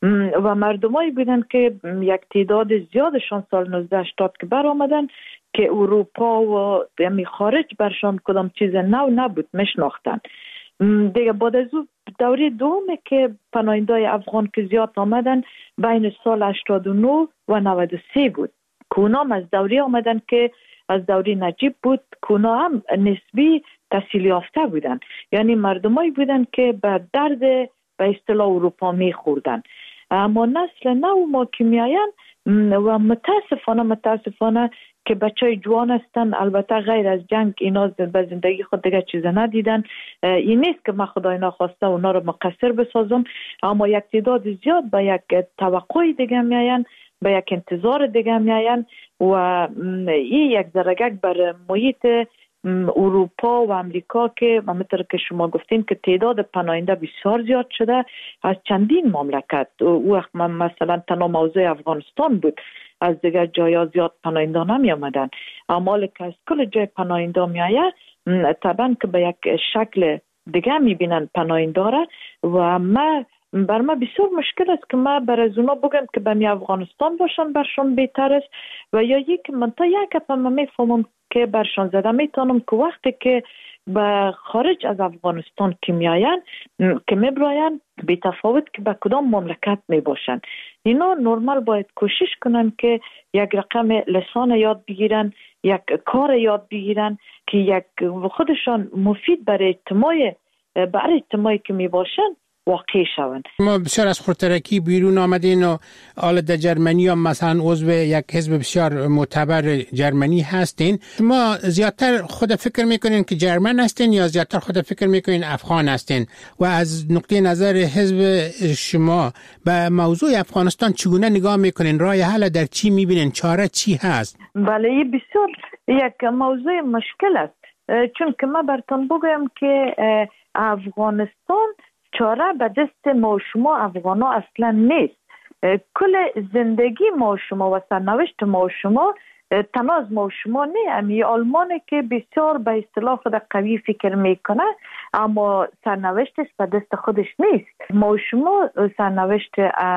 و مردمایی بودن که یک تعداد زیادشان سال 1980 که بر آمدن که اروپا و خارج برشان کدام چیز نو نبود میشناختن. دیگه بعد از دوره دومه که پناهنده‌های افغان که زیاد آمدن بین سال 89 و 93 بود که اونا از دوره آمدن که از دوره نجیب بود که اونا هم نسبی تحصیل یافته بودن، یعنی مردمایی بودن که به درد به اصطلاح اروپا میخوردن. اما نسل نو ما که میاین و متاسفانه که بچهای جوان هستن، البته غیر از جنگ اینا به زندگی خود دیگه چیز ندیدن. این نیست که من خدای نخواسته اونا رو مقصر بسازم، اما یک تعداد زیاد به یک توقع دیگه میاین، به یک انتظار دیگه میاین و این یک درگک بر محیط اروپا و امریکا که همونطور که شما گفتین که تعداد پناهنده بسیار زیاد شده از چندین مملکت. او وقت مثلا تنها موضوع افغانستان بود، از دیگر جایا زیاد پناهنده نمی آمدن، اما که از کل جای پناهنده می آید طبعا که به یک شکل دیگه می بینن پناهنده را و بر ما بسیار مشکل است که ما بر از اونا بگم که به افغانستان باشن برشان بهتر است و یا یک من تا یک اپا ما میفهمم که برشان زده میتونم که وقتی که به خارج از افغانستان که میاین که میبراین بی تفاوت که به کدام مملکت میباشن، اینا نرمال باید کوشش کنن که یک رقم لسان یاد بگیرن، یک کار یاد بگیرن که یک خودشان مفید برای اجتماعی که میباشن واقع شوند. ما بسیار از خودترکی بیرون آمدین و حالا در جرمنی هم مثلا عضو یک حزب بسیار معتبر جرمنی هستین. شما زیادتر خود فکر میکنین که جرمن هستین یا زیادتر خود فکر میکنین افغان هستین و از نقطه نظر حزب شما به موضوع افغانستان چگونه نگاه میکنین؟ راه حل در چی میبینین؟ چاره چی هست؟ بله بسیار یک موضوع مشکل است، چون که ما براتون بگویم که افغانستان چاره به دست ما شما افغانا اصلا نیست. کل زندگی ما شما و سرنوشت ما شما تنها از ما شما نه. امی آلمانی که بسیار به اصطلاح خود قوی فکر میکنه اما سرنوشتش به دست خودش نیست. ما شما سرنوشت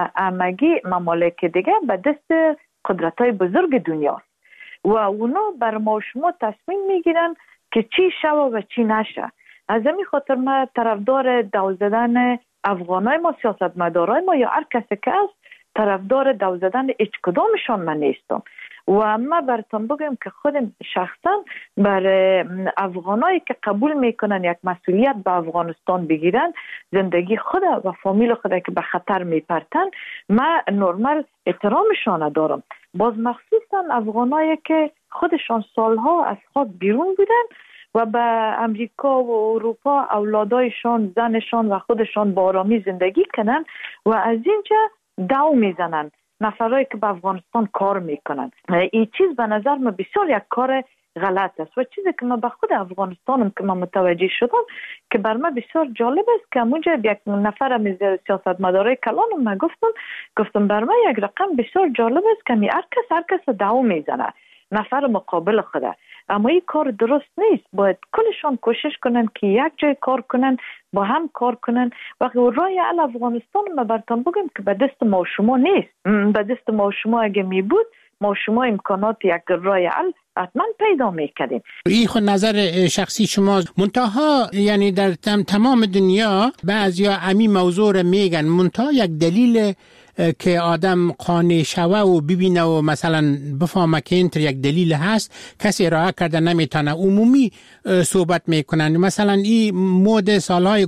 همگی ممالک دیگه به دست قدرت‌های بزرگ دنیاست و اونا بر ما شما تصمیم میگیرن که چی شوه و چی نشه. از همین خاطر ما طرفدار دو زدن افغانای ما، سیاستمدارای ما یا هر کسی که است طرفدار دو زدن هیچ کدامشان من نیستم و ما براتون بگم که خودم شخصا بر افغانایی که قبول میکنن یک مسئولیت به افغانستان بگیرن، زندگی خود و فامیل خود که به خطر میپرتن، ما نرمال احترامشان دارم. باز مخصوصا افغانایی که خودشان سالها از خاک بیرون بودن و به امریکا و اروپا اولادایشان، زنشان و خودشان با آرامی زندگی کنن و از اینجا دو میزنن نفرایی که به افغانستان کار میکنن. این چیز به نظر من بسیار یک کار غلط است و چیزی که من به خود افغانستانم که من متوجه شدم که بر من بسیار جالب است که همونجا یک نفر از سیاستمدارای کلانم من گفتم بر من یک رقم بسیار جالب است که هر کس دو میزنه نفر مقابل خوده، اما این کار درست نیست. باید کلشان کوشش کنن که یک جای کار کنن، با هم کار کنن و راه حل افغانستان ما براتون بگم که به دست ما شما نیست. به دست ما شما اگه می بود ما شما امکانات یک راه حل حتما پیدا میکردیم. این خود نظر شخصی شما منتها یعنی در تمام دنیا بعضیا امی موضوع رو میگن منتها یک دلیل که آدم قانع شوه و ببینه و مثلا بفهمه که این یک دلیل هست کسی ارائه کرده نمیتونه عمومی صحبت میکنن. مثلا این مود سالهای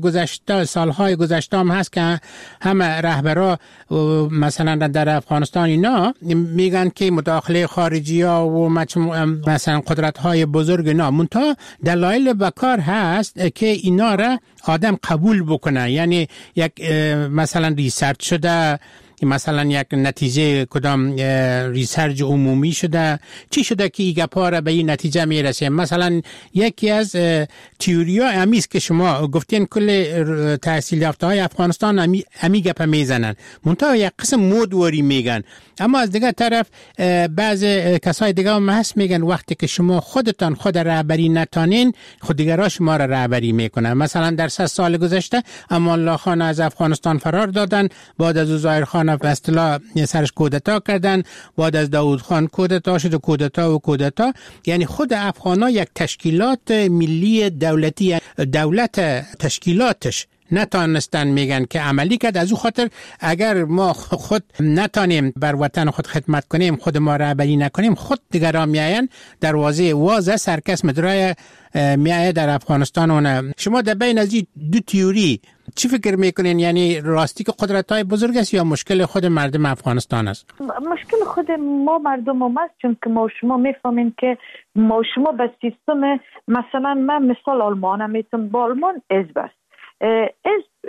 گذشته هم هست که همه رهبرا مثلا در افغانستان اینا میگن که مداخله خارجی ها و مثلا قدرت های بزرگ اینا منتها دلایل بکار هست که اینا را آدم قبول بکنه. یعنی یک مثلا ریسرچ شده، مثلا یک نتیجه کدام ریسرچ عمومی شده، چی شده که این گپا را به این نتیجه میرسه. مثلا یکی از تئوریا امیست که شما گفتین کل تحصیل یافته های افغانستان امی گپا میزنن منتها یک قسم مودواری میگن، اما از دیگه طرف بعض کسای دیگه هم هست میگن وقتی که شما خودتان خود رهبری نتانین خود دیگرها شما را رهبری میکنن. مثلا در 3 سال گذشته امان الله خان از افغانستان فرار دادن، بعد از ظاهر خان به اصطلاح سرش کودتا کردن، بعد از داود خان کودتا شد، کودتا. یعنی خود افغانا یک تشکیلات ملی دولتی دولت تشکیلاتش نتانستن میگن که عملی کرد. از او خاطر اگر ما خود نتانیم بر وطن خود خدمت کنیم، خود ما رهبری نکنیم، خود دیگران میاین دروازه واز سرکس مدرای میایه در افغانستان. اون شما در بین از این دو تئوری چی فکر میکنین؟ یعنی راستی که قدرت‌های بزرگ است یا مشکل خود مردم افغانستان است؟ مشکل خود ما مردم هم است، چون که ما شما میفهمین که ما شما به سیستم مثلا من مثال آلمان میتونم با آلمان حزب است.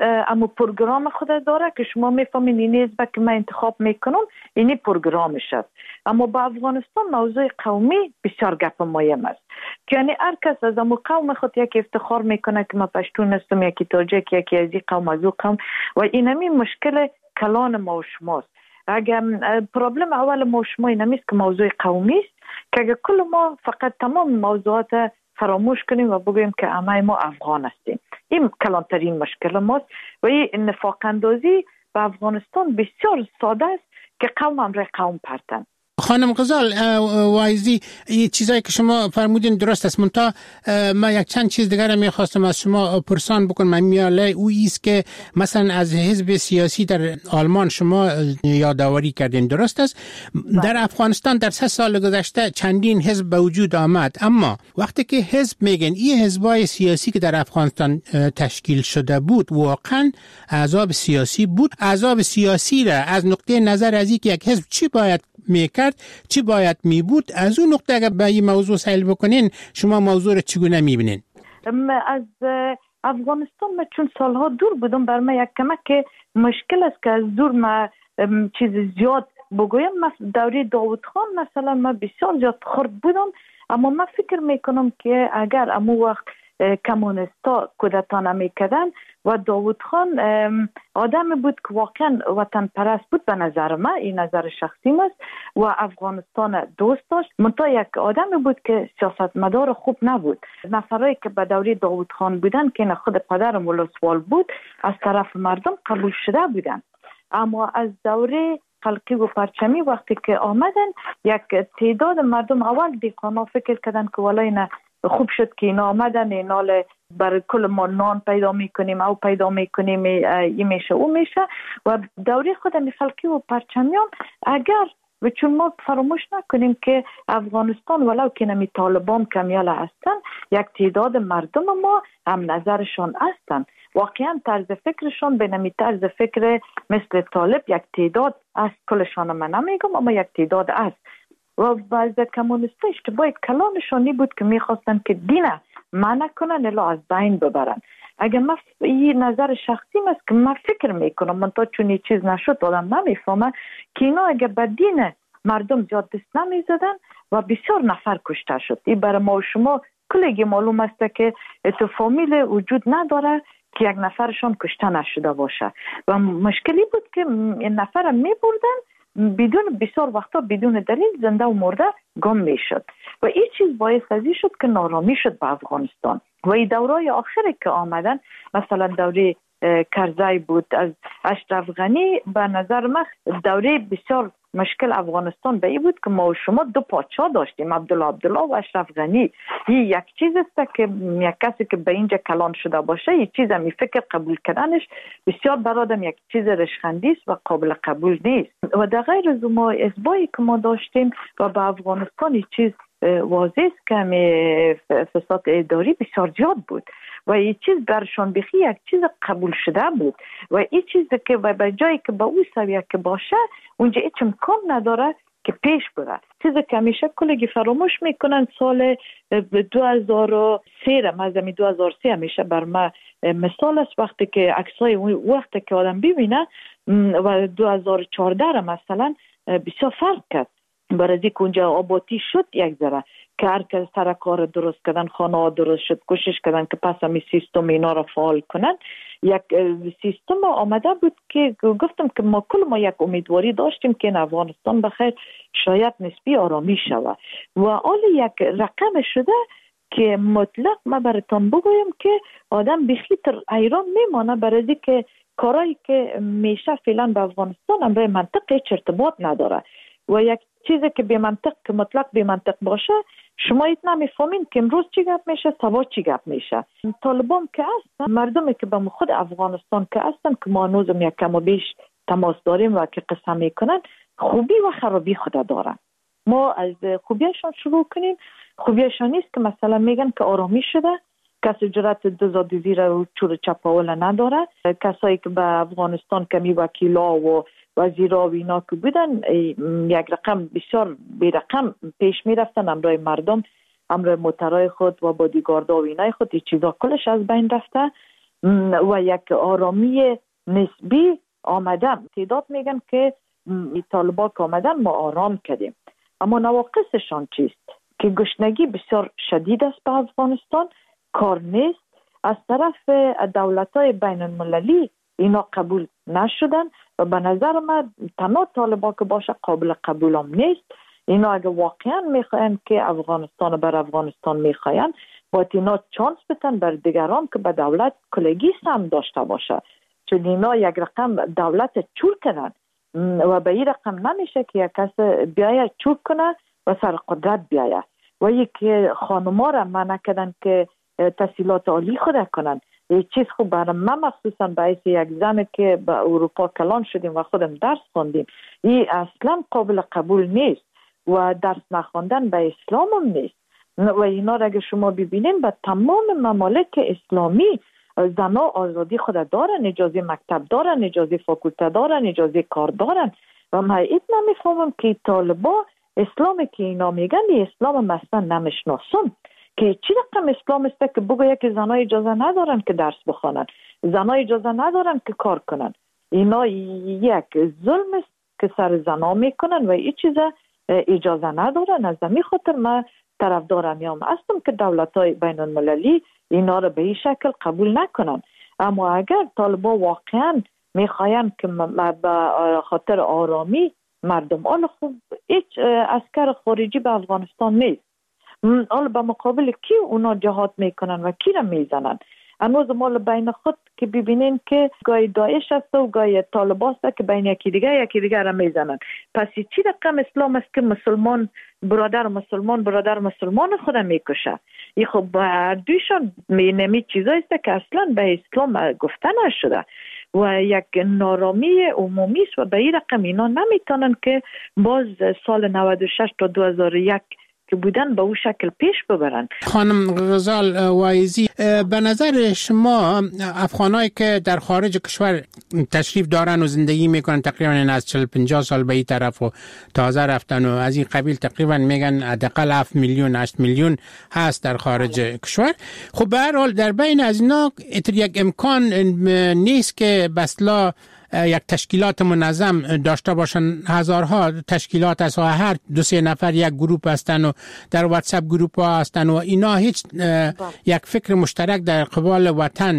اما پروگرام خود داره که شما میفهمین این حزب که من انتخاب میکنم اینی پروگرامش است. اما با افغانستان موضوع قومی بسیار گپ مهم است که یعنی هر کس از امو قوم خود یک افتخار میکنه که من پشتون هستم، یکی تاجیک، یکی از این قوم از اون قوم و اینمی مشکل کلان ما و شماست. اگر پرابلم اول ما و شما اینمیست که موضوع قومی است که اگر کل ما فقط تمام موضوعات فراموش کنیم و بگوییم که همه ما افغان هستیم، این کلانترین مشکل ماست و این نفاق اندازی به افغانستان بسیار ساده است که قوم امر قوم پرتن. خانم غزال وایزی، این چیزایی که شما فرمودین درست است، منتها ما یک چند چیز دیگر هم میخواستم از شما پرسان بکنم. میاله او ایست که مثلا از حزب سیاسی در آلمان شما یادآوری کردین، درست است؟ در افغانستان در 3 سال گذشته چندین حزب به وجود آمد، اما وقتی که حزب میگن این حزبای سیاسی که در افغانستان تشکیل شده بود واقعا احزاب سیاسی بود. احزاب سیاسی را از نقطه نظر از اینکه یک حزب چی باید میکرد، چی باید میبود، از اون نقطه اگر به این موضوع سائل بکنین شما موضوع رو چگونه میبینین؟ از افغانستان من چون سالها دور بودم، بر من یک کمک مشکل است که از دور من چیز زیاد بگویم. دوره داوود خان مثلا من بسیار زیاد خرد بودم، اما من فکر میکنم که اگر امو وقت کمونستا کودتا نمیکردن و داوود خان آدم بود که واقعا وطن پرست بود، به نظر من، این نظر شخصی است، و افغانستان دوست داشت، منتها یک آدم بود که سیاستمدار خوب نبود. نفرایی که به دوره داوود خان بودن که خود پدرم ولسوال بود از طرف مردم قبول شده بودن، اما از دوره خلقی و پرچمی وقتی که آمدن یک تعداد مردم اول دیقانا فکر کردن که والا اینا خوب شد که اینا آمدن، اینا برای کل ما نان پیدا میکنیم او پیدا میکنیم، این میشه او میشه. و دوره خود خلقی و پرچمیان اگر و چون ما فراموش نکنیم که افغانستان ولو که نمی طالبان کمیال هستن، یک تعداد مردم ما هم نظرشان هستن، واقعا طرز فکرشان به نمی طرز فکر مثل طالب یک تعداد است، کلشان من نمیگم اما یک تعداد است. و بعض کمونیستا اشتباه کلانشانی بود که میخواستن که دین منع کنن الا از بین ببرن. اگر من این نظر شخصی است که من فکر میکنم، من تا چون این چیز نشد آدم نمیفهمه که اینا اگر به دین مردم زیاد دست نمیزدن و بسیار نفر کشته شد. این برای ما و شما کلگی معلوم است که تو فامیل وجود نداره که یک نفرشان کشته نشده باشه و مشکلی بود که این نفر میبردن بدون بسیار وقتا بدون دلیل زنده و مرده گم میشد و این چیز باعث ازی شد که نارامی شد به افغانستان. و این دورای آخری که آمدن مثلا دوره کرزی بود از اشرف غنی، به نظر من دوره بسیار مشکل افغانستان به این بود که ما و شما دو پادشاه داشتیم، عبدالله و اشرف غنی. این یک چیز است که یک کسی که به اینجا کلان شده باشه یک چیز می فکر قبول کردنش بسیار برادم یک چیز رشخندی است و قابل قبول نیست. و در غیر از ما ازبایی که ما داشتیم و به افغانستان یک چیز واضح است که فساد اداری بسیار زیاد بود و این چیز برشان بخی یک چیز قبول شده بود و این چیز که به جایی که به او سویه که باشه اونجا هیچ امکان نداره که پیش بره. چیزی که همیشه کلگی فراموش میکنن سال 2003 مزمی 2003 همیشه بر ما مثال است، وقتی که عکسای وقتی که آدم ببینه و 2014 مثلا بسیار فرق کرد. برای که اونجا آبادی شد یک ذره که هر کس سر کار درست کردن، خانه ها درست شد، کوشش کردن که پس همی سیستم اینا را فعال کنن. یک سیستم آمده بود که گفتم که ما کل ما یک امیدواری داشتیم که این افغانستان بخیر شاید نسبی آرامی شود و حال یک رقم شده که مطلق ما براتون بگویم که آدم بخیتر ایران میمانه برای که کارایی که میشه فعلا به افغانستان هم به منطق هیچ ارتباط نداره و یک چیزی که به منطق که مطلق به منطق باشه شما ایت نمیفهمین که امروز چی گپ میشه سبا چی گپ میشه. طالبان که هستن، مردمی که به خود افغانستان که هستن که ما هنوزم یک کم و بیش تماس داریم و که قصه میکنن، خوبی و خرابی خود دارن. ما از خوبیشان شروع کنیم. خوبیشان نیست که مثلا میگن که آرامی شده، کسی جرأت دزدی رو چور چپاول نداره، کسایی که به افغانستان کمی وکیلا و وزیرا و اینا که بودن یک رقم بسیار بی رقم پیش می رفتن، امرای مردم، امرای موترای خود و بادیگاردا و اینای خود، این چیزا کلش از بین رفته. و یک آرامی نسبی آمدن. تعداد میگن که طالبان که آمدن ما آرام کردیم، اما نواقصشان چیست؟ که گشنگی بسیار شدید است به افغانستان، کار نیست. از طرف دولت‌های بین المللی اینا قبول نشدن و به نظر من تنها طالبان که باشه قابل قبول هم نیست. اینا اگه واقعا میخواین که افغانستان بر افغانستان میخواین، باید اینا چانس بتن بر دیگران که به دولت کلگی هم داشته باشه، چون اینا یک رقم دولت چور کردن و به این رقم نمیشه که یک کس بیایه چور کنه و سر قدرت بیایه و یک خانما را منع کردن که تحصیلات عالی خود کنن. یه چیز خوب برای من مخصوصا باعث یک زن که به اروپا کلان شدیم و خودم درس خوندیم، این اصلا قابل قبول نیست و درس نخوندن به اسلام هم نیست. و اینا را اگه شما ببینین به تمام ممالک اسلامی زنها آزادی خود دارن، اجازه مکتب دارن، اجازه فاکولته دارن، اجازه کار دارن. و من ایت نمیفهمم که طالبا اسلامی که اینا میگن اسلام مثلا نمیشناسم، که چی رقم اسلام است که بگوید که زنها اجازه ندارن که درس بخوانن، زنها اجازه ندارن که کار کنن. اینا یک ظلم است که سر زنها میکنن و این چیزا اجازه ندارن. از همین خاطر من طرفدار میام هستم که دولت‌های بین المللی اینا رو به این شکل قبول نکنن. اما اگر طالبان واقعا میخواین که به خاطر آرامی مردم، حالا خوب هیچ عسکر خارجی به افغانستان نیست، حالا به مقابل کی اونا جهاد میکنن و کی را میزنن؟ هنوز مال بین خود که ببینین که گاهی داعش است و گاهی طالبان است که بین یکی دیگر را میزنن. پس چی رقم اسلام است که مسلمان برادر مسلمان خود میکشه؟ این خب دویشان نمی چیزایی است که اصلا به اسلام گفته نشده و یک نارامی عمومی است و به این رقم اینا نمیتونن که باز سال 96 تا 2001 که بودن به اون شکل پیش ببرن. خانم غزال وایزی، به نظر شما افغانایی که در خارج کشور تشریف دارن و زندگی میکنن تقریبا از 40-50 سال به این طرف و تازه رفتن و از این قبیل تقریبا میگن حداقل 7 میلیون 8 میلیون هست در خارج کشور، خب به هر حال در بین از اینا یک امکان نیست که بسلا یک تشکیلات منظم داشته باشن؟ هزارها تشکیلات است و هر 2-3 نفر یک گروپ هستن و در واتساپ گروپ ها هستن و اینا هیچ یک فکر مشترک در قبال وطن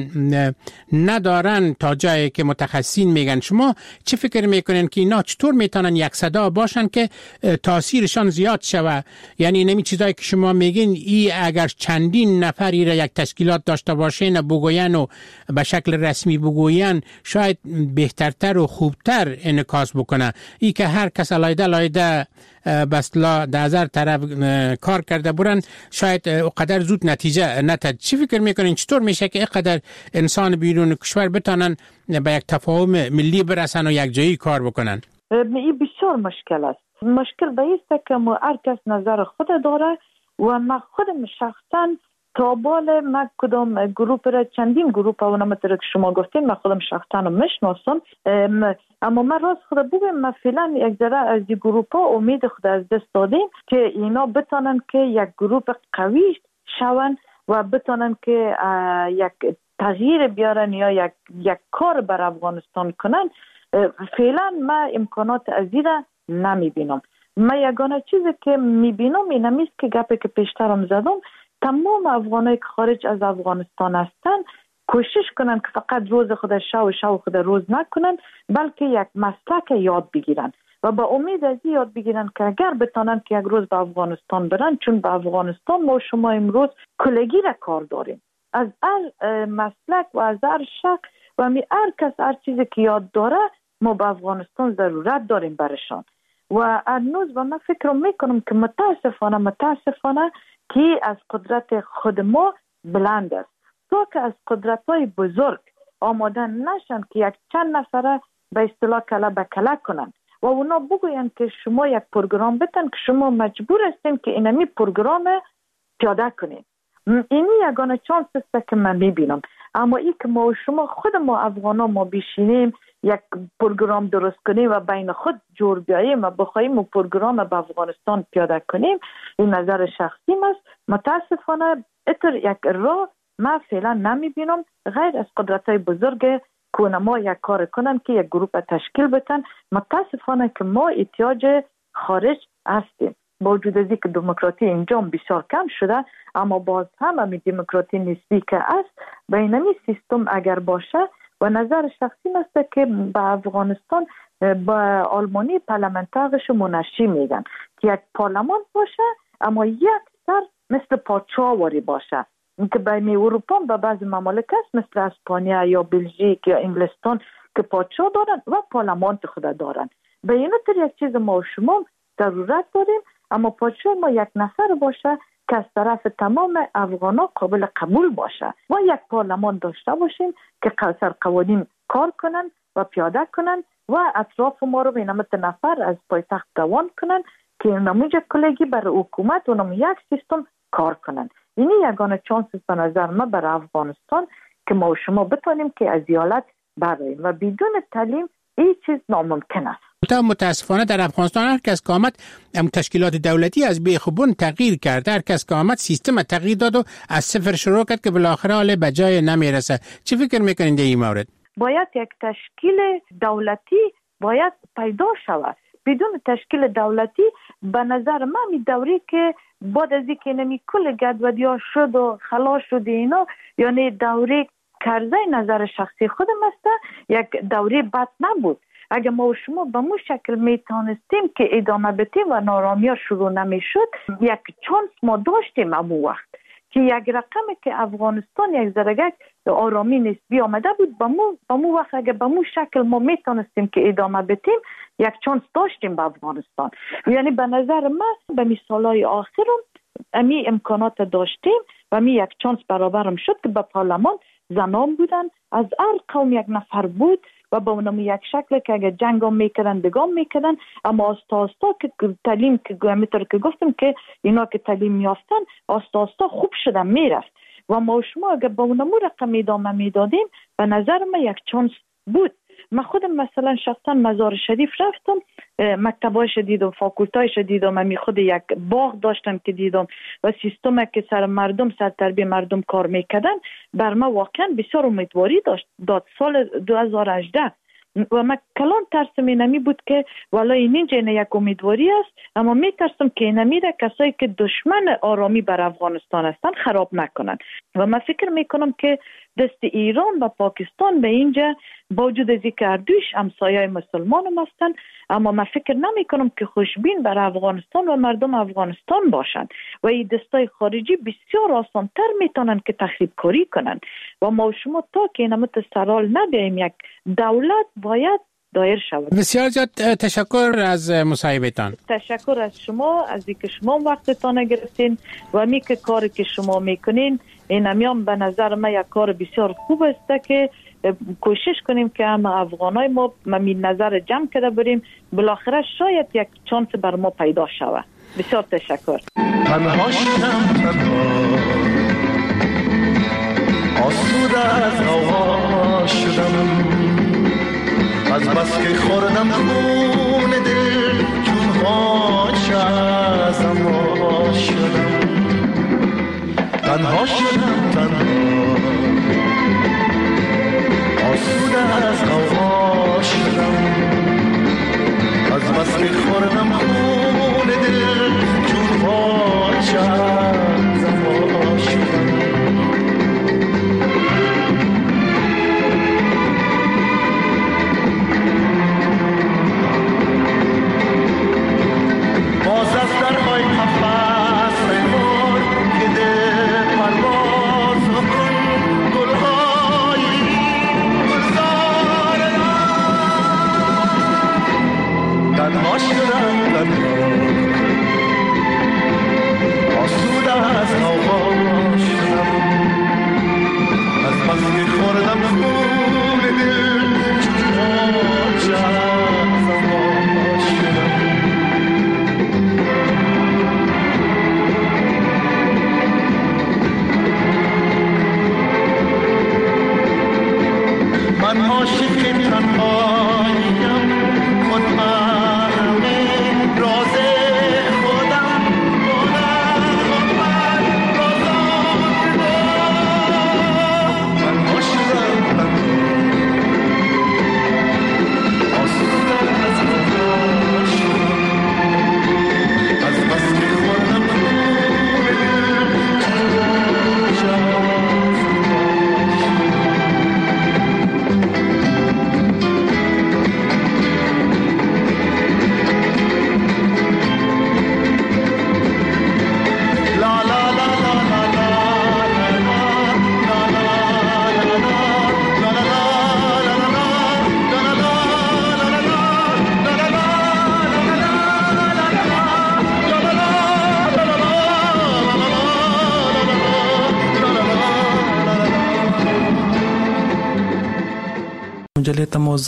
ندارن تا جایی که متخصصین میگن. شما چه فکر میکنین که اینا چطور میتونن یک صدا باشن که تاثیرشان زیاد شوه؟ یعنی نمی چیزایی که شما میگین ای اگر چندین نفری را یک تشکیلات داشته باشین بگوین و به شکل رسمی بگوین شاید بهترتر و خوبتر انعکاس بکنه. ای که هر کس علایده بسلا در طرف کار کرده برن شاید اقدر زود نتیجه نتد. چی فکر میکنین چطور میشه که اقدر انسان بیرون کشور بتانن به یک تفاهم ملی برسن و یک جایی کار بکنن؟ این بسیار مشکل است. مشکل به است که هر کس نظر خود داره و من خودم شخصا تابال من کدام گروپ را چندین گروپ و نمطور که شما گفتین من خودم شخصا میشناسم، اما من راست خود بگم من فعلا یک ذره از این گروپ ها امید خود از دست دادیم که اینا بتانن که یک گروپ قوی شون و بتانن که یک تغییر بیارن یا یک کار بر افغانستان کنن. فعلا من امکانات از این را نمیبینم. من یگانه چیزی که میبینم این همیست که گپی که پیشترم زدم، تمام افغانایی که خارج از افغانستان هستن کوشش کنن که فقط روز خود شو خود روز نکنن، بلکه یک مسلک یاد بگیرن و با امید از این یاد بگیرن که اگر بتانن که یک روز به افغانستان برن، چون به افغانستان ما شما امروز کلگی را کار داریم از هر مسلک و از هر شک و هر کس هر چیزی که یاد داره ما به افغانستان ضرورت داریم برشان. و هنوز و من فکر میکنم که متاسفانه که از قدرت خود ما بلند است تا که از قدرت های بزرگ آماده نشن که یک چند نفره به اصطلاح کله به کله کنن و اونا بگوین که شما یک پروگرام بتن که شما مجبور هستین که اینمی پروگرام پیاده کنین. اینی یگانه چانس است که من میبینم. اما ای که ما و شما خود ما افغانا ما بشینیم یک پروگرام درست کنیم و بین خود جور بیاییم و بخوایم و پروگرام به افغانستان پیاده کنیم، این نظر شخصیم است. متاسفانه اتر یک راه من فعلا نمیبینم غیر از قدرت‌های بزرگ که ما یک کار کنن که یک گروه تشکیل بتن. متاسفانه که ما احتیاج خارج هستیم. با وجود از اینکه دموکراسی اینجا بسیار کم شده، اما باز هم همین دموکراسی نسبی که است به اینمی سیستم اگر باشه، و نظر شخصی است که به افغانستان با آلمانی پارلمانترش منشی میگن که یک پارلمان باشه اما یک سر مثل پادشاهواری باشه، که بین اروپا و بعضی ممالک است مثل اسپانیا یا بلژیک یا انگلستان که پادشاه دارن و پارلمان خود دارن. به این طور یک چیز ما و شما ضرورت داریم، اما پادشاه ما یک نفر باشه که از طرف تمام افغانا قابل قبول باشه و یک پارلمان داشته باشیم که سر قوانین کار کنن و پیاده کنن و اطراف ما رو به نمت نفر از پایتخت دوان کنن که نموجه کلگی برای حکومت و نمو یک سیستم کار کنن. اینی یگانه چانس به نظر ما برای افغانستان که ما و شما بتونیم که از ایالت براییم و بدون تعلیم این چیز ناممکن است. متاسفانه در افغانستان هر کس که آمد تشکیلات دولتی از بیخوبون تغییر کرد، هر کس که آمد سیستم تغییر داد و از صفر شروع کرد که بالاخره حال به جای نمیرسه. چی فکر میکنین در این مورد؟ باید یک تشکیل دولتی باید پیدا شود. بدون تشکیل دولتی به نظر من می دوری که بعد از اینکه نمی کل گدودی‌ها شد و خلاص شد اینا، یعنی دوری کرزی نظر شخصی خودم است، یک دوری بد نبود. اگر ما و شما به مو شکل میتونستیم که ادامه بدیم و نارامی ها شروع نمیشد، یک چانس ما داشتیم امو وقت که یک رقمی که افغانستان یک ذره آرامی نسبی آمده بود، به مو وقت اگر به مو شکل ما میتونستیم که ادامه بدیم یک چانس داشتیم به افغانستان. یعنی به نظر من به مثالای آخرم امی امکانات داشتیم و می یک چانس برابرم شد که به پارلمان زنان بودن، از هر قوم یک نفر بود و با اونم یک شکل که اگر جنگ هم میکردن دگام میکردن، اما آستا که تعلیم که میتر که گفتم که اینا که تعلیم میافتن آستا خوب شدن میرفت و ما شما اگر با اونم رقم ادامه میدادیم به نظر من یک چانس بود. من خودم مثلا شخصا مزار شریف رفتم، مکتبایش دیدم، فاکولتایش دیدم، من خود یک باغ داشتم که دیدم و سیستم که سر مردم سر تربیه مردم کار میکردن بر من واقعا بسیار امیدواری داد. سال 2018 و من کلان ترسم اینمی بود که والا اینجا یک امیدواری است، اما می ترسم که اینمی را کسایی که دشمن آرامی بر افغانستان هستن خراب نکنن و من فکر میکنم که دست ایران و پاکستان به اینجا با وجود از اینکه اردوش همسایه مسلمان هم هستن، اما من فکر نمی کنم که خوشبین بر افغانستان و مردم افغانستان باشند و این دستای خارجی بسیار آسانتر میتونن که تخریب کاری کنن و ما شما تا که اینمت سرال نبیاییم یک دولت باید دایر شود. بسیار زیاد تشکر از مصاحبهتان. تشکر از شما از اینکه شما وقتتان گرفتین و می که کاری که شما میکنین این همیان به نظر من یک کار بسیار خوب است که کوشش کنیم که هم افغانای ما می نظر جمع کرده بریم، بالاخره شاید یک چانس بر ما پیدا شود. بسیار تشکر. تنها شدم آسوده از هوا شدم، از بس که خوردم خون دل چون هاچه از اما شدم. تنها شدم تنها آسوده از هوا شدم، از بس که خوردم خون دل چون هاچه از اما شدم. باز از درهای قفس ریمون که دل پرواز مجله تماس